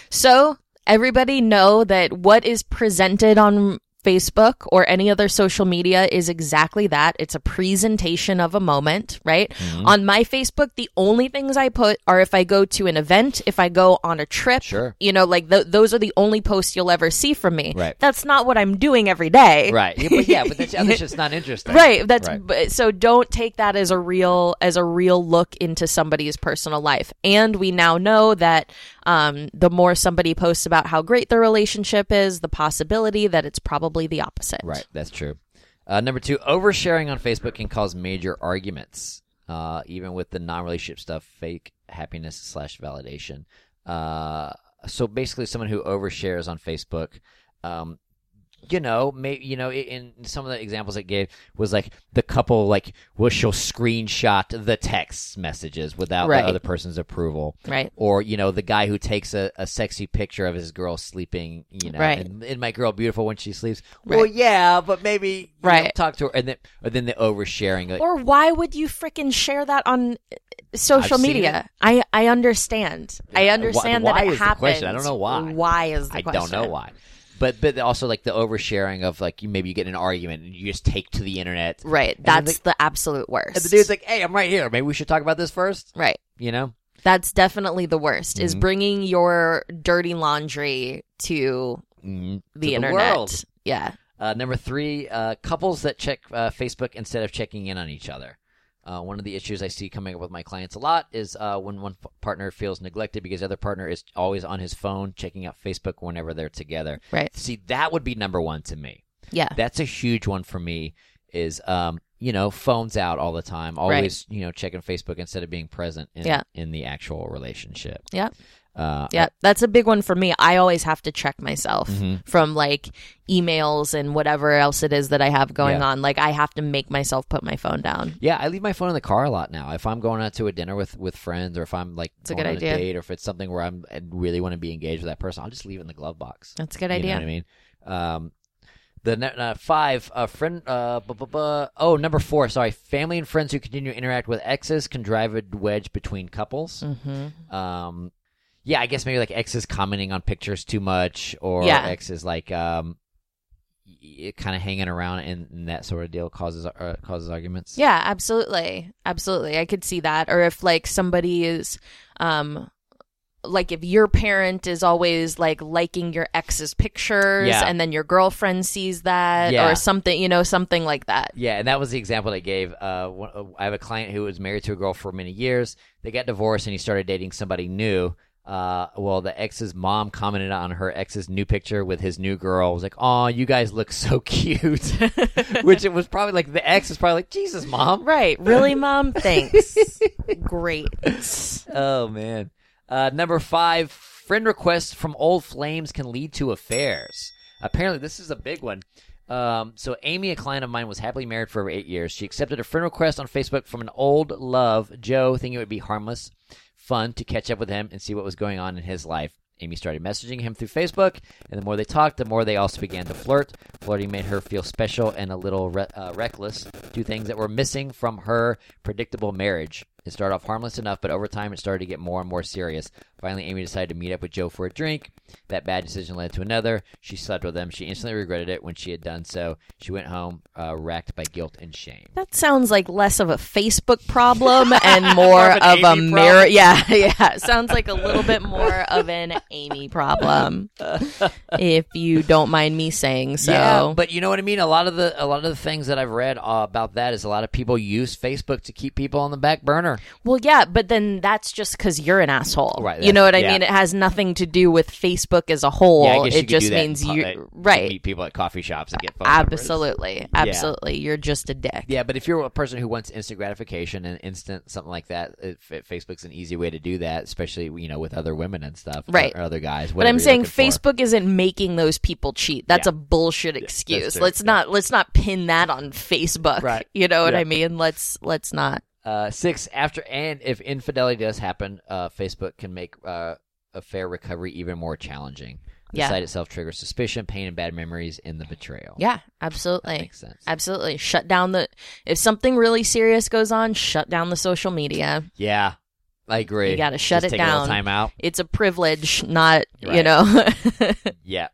Speaker 3: So everybody know that what is presented on Facebook or any other social media is exactly that. It's a presentation of a moment, right?
Speaker 4: Mm-hmm.
Speaker 3: On my Facebook, the only things I put are if I go to an event, if I go on a trip,
Speaker 4: Sure.
Speaker 3: you know, like th- those are the only posts you'll ever see from me.
Speaker 4: Right.
Speaker 3: That's not what I'm doing every day.
Speaker 4: Right. Yeah, but yeah, but that's, that's just not interesting.
Speaker 3: Right. That's
Speaker 4: Right.
Speaker 3: but- so don't take that as a real as a real look into somebody's personal life. And we now know that um, the more somebody posts about how great their relationship is, the possibility that it's probably the opposite.
Speaker 4: Right, that's true. Uh, number two, oversharing on Facebook can cause major arguments, uh, even with the non-relationship stuff, fake happiness slash validation. Uh, so basically, someone who overshares on Facebook, um, you know, maybe you know, in, in some of the examples it gave was like the couple, like, well, she'll screenshot the text messages without
Speaker 3: Right.
Speaker 4: the other person's approval,
Speaker 3: Right.
Speaker 4: or you know, the guy who takes a, a sexy picture of his girl sleeping, you know,
Speaker 3: Right.
Speaker 4: and, and my girl beautiful when she sleeps.
Speaker 3: Right.
Speaker 4: Well, yeah, but maybe you know,
Speaker 3: Right.
Speaker 4: talk to her, and then or then the oversharing. Like,
Speaker 3: Or why would you freaking share that on uh, social
Speaker 4: I've seen
Speaker 3: media? I I understand. I
Speaker 4: Yeah,
Speaker 3: understand
Speaker 4: why-
Speaker 3: that
Speaker 4: why
Speaker 3: it
Speaker 4: is the
Speaker 3: happens.
Speaker 4: question? I don't know why.
Speaker 3: Why is the
Speaker 4: I
Speaker 3: question?
Speaker 4: don't know why. But but also like the oversharing of like you maybe you get in an argument and you just take to the internet.
Speaker 3: Right.
Speaker 4: And then
Speaker 3: That's
Speaker 4: the,
Speaker 3: the absolute worst.
Speaker 4: and the dude's like, hey, I'm right here. Maybe we should talk about this first.
Speaker 3: right.
Speaker 4: You know?
Speaker 3: That's definitely the worst. Is
Speaker 4: Mhm.
Speaker 3: bringing your dirty laundry to
Speaker 4: Mm,
Speaker 3: the
Speaker 4: to
Speaker 3: internet.
Speaker 4: world.
Speaker 3: Yeah.
Speaker 4: Uh, number three, uh, couples that check uh, Facebook instead of checking in on each other. Uh, one of the issues I see coming up with my clients a lot is uh, when one f- partner feels neglected because the other partner is always on his phone checking out Facebook whenever they're together.
Speaker 3: Right.
Speaker 4: See, that would be number one to me.
Speaker 3: Yeah.
Speaker 4: That's a huge one for me is, um, you know, phones out all the time, always, you know, checking Facebook instead of being present in,
Speaker 3: Yeah.
Speaker 4: in the actual relationship.
Speaker 3: Yeah.
Speaker 4: Uh,
Speaker 3: Yeah, that's a big one for me. I always have to check myself
Speaker 4: Mhm.
Speaker 3: from like emails and whatever else it is that I have going
Speaker 4: Yeah.
Speaker 3: on. Like I have to make myself put my phone down.
Speaker 4: Yeah, I leave my phone in the car a lot now. If I'm going out to a dinner with, with friends, or if I'm like
Speaker 3: It's a
Speaker 4: going
Speaker 3: good
Speaker 4: on
Speaker 3: idea.
Speaker 4: a date, or if it's something where I'm I really want to be engaged with that person, I'll just leave it in the glove box.
Speaker 3: That's a good
Speaker 4: You
Speaker 3: idea.
Speaker 4: know what I mean? Um, the ne- uh, five uh, friend. Uh, bu- bu- bu- oh, number four. Sorry, family and friends who continue to interact with exes can drive a wedge between couples.
Speaker 3: Mm-hmm.
Speaker 4: Um, yeah, I guess maybe like exes commenting on pictures too much, or
Speaker 3: Yeah.
Speaker 4: exes like um, kind of hanging around, and, and that sort of deal causes uh, causes arguments.
Speaker 3: Yeah, absolutely. Absolutely. I could see that. Or if like somebody is um like if your parent is always like liking your ex's pictures
Speaker 4: Yeah.
Speaker 3: and then your girlfriend sees that
Speaker 4: Yeah.
Speaker 3: or something, you know, something like that.
Speaker 4: Yeah, and that was the example I gave. Uh, one, uh, I have a client who was married to a girl for many years. They got divorced, and he started dating somebody new. Uh, well, the ex's mom commented on her ex's new picture with his new girl. Was like, "Oh, you guys look so cute," which it was probably like the ex is probably like, "Jesus, mom."
Speaker 3: Right. Really, Mom? Thanks. Great.
Speaker 4: Oh man. Uh, number five, friend requests from old flames can lead to affairs. Apparently, this is a big one. Um, so Amy, a client of mine, was happily married for over eight years. She accepted a friend request on Facebook from an old love, Joe, thinking it would be harmless, fun to catch up with him and see what was going on in his life. Amy started messaging him through Facebook, and the more they talked, the more they also began to flirt. Flirting made her feel special and a little re- uh, reckless, two things that were missing from her predictable marriage. It started off harmless enough, but over time it started to get more and more serious. Finally, Amy decided to meet up with Joe for a drink. That bad decision led to another. She slept with him. She instantly regretted it when she had done so. She went home uh, racked by guilt and shame.
Speaker 3: That sounds like less of a Facebook problem and more,
Speaker 4: More of
Speaker 3: of,
Speaker 4: an
Speaker 3: a
Speaker 4: Amy
Speaker 3: mirror.
Speaker 4: problem.
Speaker 3: Yeah, yeah. It sounds like a little bit more of an Amy problem, if you don't mind me saying so.
Speaker 4: Yeah, but you know what I mean. A lot of the a lot of the things that I've read uh, about that is a lot of people use Facebook to keep people on the back burner.
Speaker 3: Well, yeah, but then that's just because you're an asshole,
Speaker 4: Right,
Speaker 3: You know what I
Speaker 4: yeah.
Speaker 3: mean? It has nothing to do with Facebook as a whole.
Speaker 4: Yeah, I guess you
Speaker 3: it
Speaker 4: could
Speaker 3: just
Speaker 4: do that
Speaker 3: means
Speaker 4: in pu-
Speaker 3: you
Speaker 4: uh, you
Speaker 3: right.
Speaker 4: meet people at coffee shops and get phone numbers.
Speaker 3: Absolutely, absolutely. You're just a dick.
Speaker 4: Yeah, but if you're a person who wants instant gratification and instant something like that, it, it, Facebook's an easy way to do that, especially you know with other women and stuff,
Speaker 3: Right.
Speaker 4: Or, or other guys.
Speaker 3: But I'm
Speaker 4: whatever
Speaker 3: saying
Speaker 4: you're looking for.
Speaker 3: Facebook isn't making those people cheat. That's
Speaker 4: Yeah.
Speaker 3: a bullshit excuse.
Speaker 4: true.
Speaker 3: Let's
Speaker 4: Yeah.
Speaker 3: not let's not pin that on Facebook.
Speaker 4: Right.
Speaker 3: You know what
Speaker 4: Yeah.
Speaker 3: I mean? Let's let's not.
Speaker 4: Uh, six, after and if infidelity does happen, uh, Facebook can make uh, a fair recovery even more challenging. The
Speaker 3: Yeah.
Speaker 4: site itself triggers suspicion, pain, and bad memories in the betrayal.
Speaker 3: Yeah, absolutely.
Speaker 4: That makes sense.
Speaker 3: Absolutely. Shut down the if something really serious goes on, shut down the social media.
Speaker 4: Yeah, I agree.
Speaker 3: You gotta shut
Speaker 4: Just
Speaker 3: it
Speaker 4: take A
Speaker 3: down.
Speaker 4: little time out.
Speaker 3: It's a privilege, not you
Speaker 4: Right.
Speaker 3: know
Speaker 4: Yeah.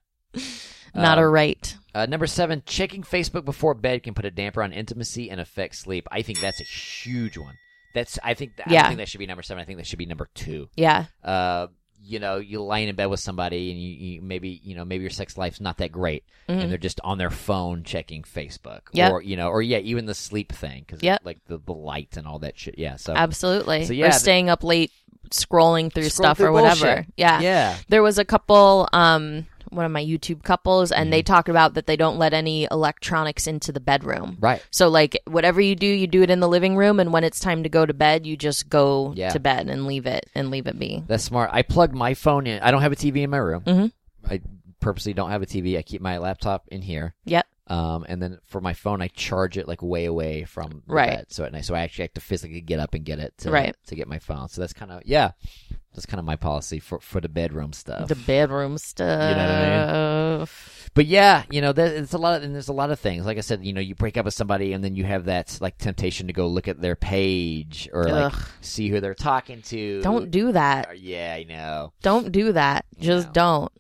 Speaker 3: not
Speaker 4: Um,
Speaker 3: a right.
Speaker 4: Uh, number seven, checking Facebook before bed can put a damper on intimacy and affect sleep. I think that's a huge one. That's I think I
Speaker 3: Yeah.
Speaker 4: don't think that should be number seven. I think that should be number two.
Speaker 3: Yeah.
Speaker 4: Uh, you know, you're lying in bed with somebody, and you, you maybe you know maybe your sex life's not that great,
Speaker 3: Mhm.
Speaker 4: and they're just on their phone checking Facebook,
Speaker 3: Yep.
Speaker 4: or you know, or yeah, even the sleep thing, because
Speaker 3: Yep.
Speaker 4: like the, the light and all that shit. Yeah, so
Speaker 3: Absolutely.
Speaker 4: So, yeah,
Speaker 3: or
Speaker 4: the-
Speaker 3: staying up late scrolling through
Speaker 4: Scroll
Speaker 3: stuff
Speaker 4: through
Speaker 3: or whatever.
Speaker 4: bullshit.
Speaker 3: Yeah.
Speaker 4: yeah,
Speaker 3: There was a couple, um, one of my YouTube couples, and
Speaker 4: Mm-hmm.
Speaker 3: they talk about that they don't let any electronics into the bedroom.
Speaker 4: right.
Speaker 3: So, like, whatever you do, you do it in the living room, and when it's time to go to bed, you just go
Speaker 4: Yeah.
Speaker 3: to bed and leave it and leave it be.
Speaker 4: That's smart. I plugged my phone in. I don't have a T V in my room.
Speaker 3: Mhm.
Speaker 4: I purposely don't have a T V. I keep my laptop in here.
Speaker 3: Yep.
Speaker 4: Um, and then for my phone, I charge it like way away from the
Speaker 3: Right.
Speaker 4: bed. So at night, so I actually have to physically get up and get it to
Speaker 3: Right.
Speaker 4: to get my phone. So that's kind of yeah, that's kind of my policy for for the bedroom stuff.
Speaker 3: The bedroom stuff.
Speaker 4: You know what I But yeah, you know, there, it's a lot of, and there's a lot of things. Like I said, you know, you break up with somebody, and then you have that like temptation to go look at their page or like
Speaker 3: Ugh.
Speaker 4: see who they're talking to.
Speaker 3: Don't do that.
Speaker 4: Or, yeah, I know.
Speaker 3: Don't do that. Just
Speaker 4: know.
Speaker 3: don't.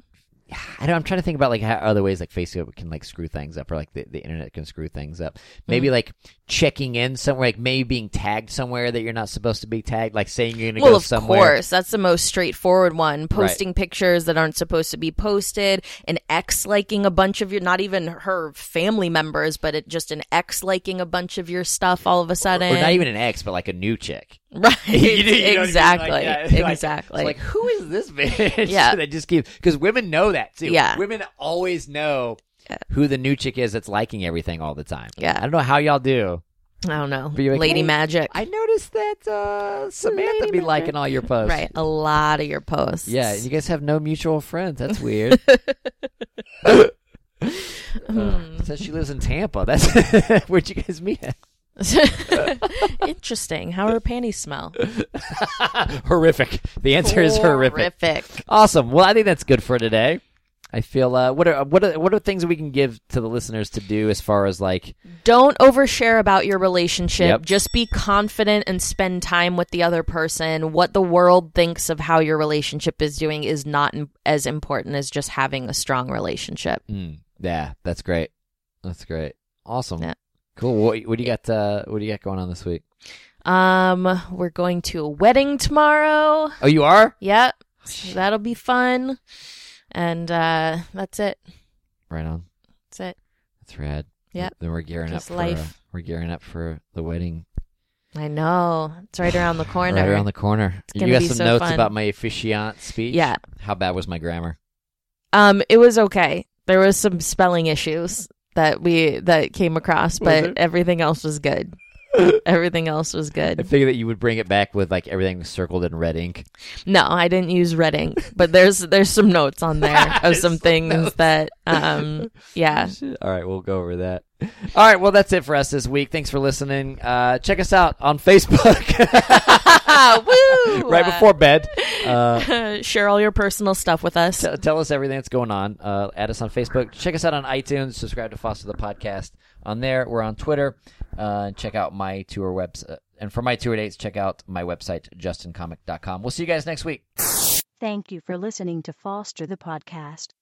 Speaker 4: I don't, I'm trying to think about like how other ways like Facebook can like screw things up, or like the, the internet can screw things up. Maybe
Speaker 3: Mm.
Speaker 4: like checking in somewhere, like maybe being tagged somewhere that you're not supposed to be tagged, like saying you're gonna
Speaker 3: Well,
Speaker 4: go
Speaker 3: of
Speaker 4: somewhere.
Speaker 3: course, that's the most straightforward one. Posting pictures that aren't supposed to be posted, an ex liking a bunch of your, not even her family members, but it, just an ex liking a bunch of your stuff all of a sudden.
Speaker 4: Or not even an ex, but like a new chick.
Speaker 3: Right.
Speaker 4: You know- you know what I mean?
Speaker 3: exactly.
Speaker 4: Like, yeah, it's like-
Speaker 3: exactly.
Speaker 4: it's like, who is this bitch?
Speaker 3: Yeah.
Speaker 4: that just keeps, because women know that too.
Speaker 3: Yeah.
Speaker 4: Women always know
Speaker 3: Yeah.
Speaker 4: who the new chick is that's liking everything all the time.
Speaker 3: Yeah.
Speaker 4: I don't know how y'all do.
Speaker 3: I don't know.
Speaker 4: But you're like,
Speaker 3: Lady
Speaker 4: hey,
Speaker 3: Magic.
Speaker 4: I noticed that uh, Samantha
Speaker 3: Lady
Speaker 4: be
Speaker 3: Magic.
Speaker 4: liking all your posts.
Speaker 3: Right. A lot of your posts.
Speaker 4: Yeah, you guys have no mutual friends. That's weird.
Speaker 3: Hmm.
Speaker 4: Says she lives in Tampa. That's where'd you guys meet at?
Speaker 3: Interesting. How her panties smell?
Speaker 4: Horrific. The answer is horrific.
Speaker 3: Horrific.
Speaker 4: Awesome. Well, I think that's good for today. I feel. Uh, what are what are what are things we can give to the listeners to do as far as like?
Speaker 3: Don't overshare about your relationship.
Speaker 4: Yep.
Speaker 3: Just be confident and spend time with the other person. What the world thinks of how your relationship is doing is not im- as important as just having a strong relationship.
Speaker 4: Mm, yeah, that's great. That's great. Awesome.
Speaker 3: Yeah.
Speaker 4: Cool. What, what do you got? Uh, what do you got going on this week?
Speaker 3: Um, we're going to a wedding tomorrow.
Speaker 4: Oh, you are?
Speaker 3: Yep. So that'll be fun. And uh, that's it.
Speaker 4: Right on.
Speaker 3: That's it.
Speaker 4: That's rad.
Speaker 3: Yep.
Speaker 4: Then we're gearing
Speaker 3: Just
Speaker 4: up for uh,
Speaker 3: life.
Speaker 4: we're gearing up for the wedding.
Speaker 3: I know. It's right around the corner.
Speaker 4: Right around the corner. You
Speaker 3: gonna
Speaker 4: got
Speaker 3: be
Speaker 4: some
Speaker 3: so
Speaker 4: notes
Speaker 3: fun.
Speaker 4: about my officiant speech?
Speaker 3: Yeah.
Speaker 4: How bad was my grammar?
Speaker 3: Um, it was okay. There was some spelling issues that we that came across, but
Speaker 4: there?
Speaker 3: everything else was good. Everything else was
Speaker 4: I
Speaker 3: good.
Speaker 4: figured that you would bring it back with like everything circled in red ink.
Speaker 3: No, I didn't use red ink, but there's there's some notes on there of
Speaker 4: There's
Speaker 3: some
Speaker 4: some
Speaker 3: things
Speaker 4: notes.
Speaker 3: that um yeah.
Speaker 4: All right, we'll go over that. All right, well, that's it for us this week. Thanks for listening. Uh, check us out on Facebook.
Speaker 3: Woo!
Speaker 4: right before bed. Uh,
Speaker 3: Share all your personal stuff with us.
Speaker 4: t- tell us everything that's going on. Uh, add us on Facebook. Check us out on iTunes. Subscribe to Foster the Podcast on there. We're on Twitter Uh, check out my tour website. And for my tour dates, check out my website, justin comic dot com. We'll see you guys next week.
Speaker 2: Thank you for listening to Foster the Podcast.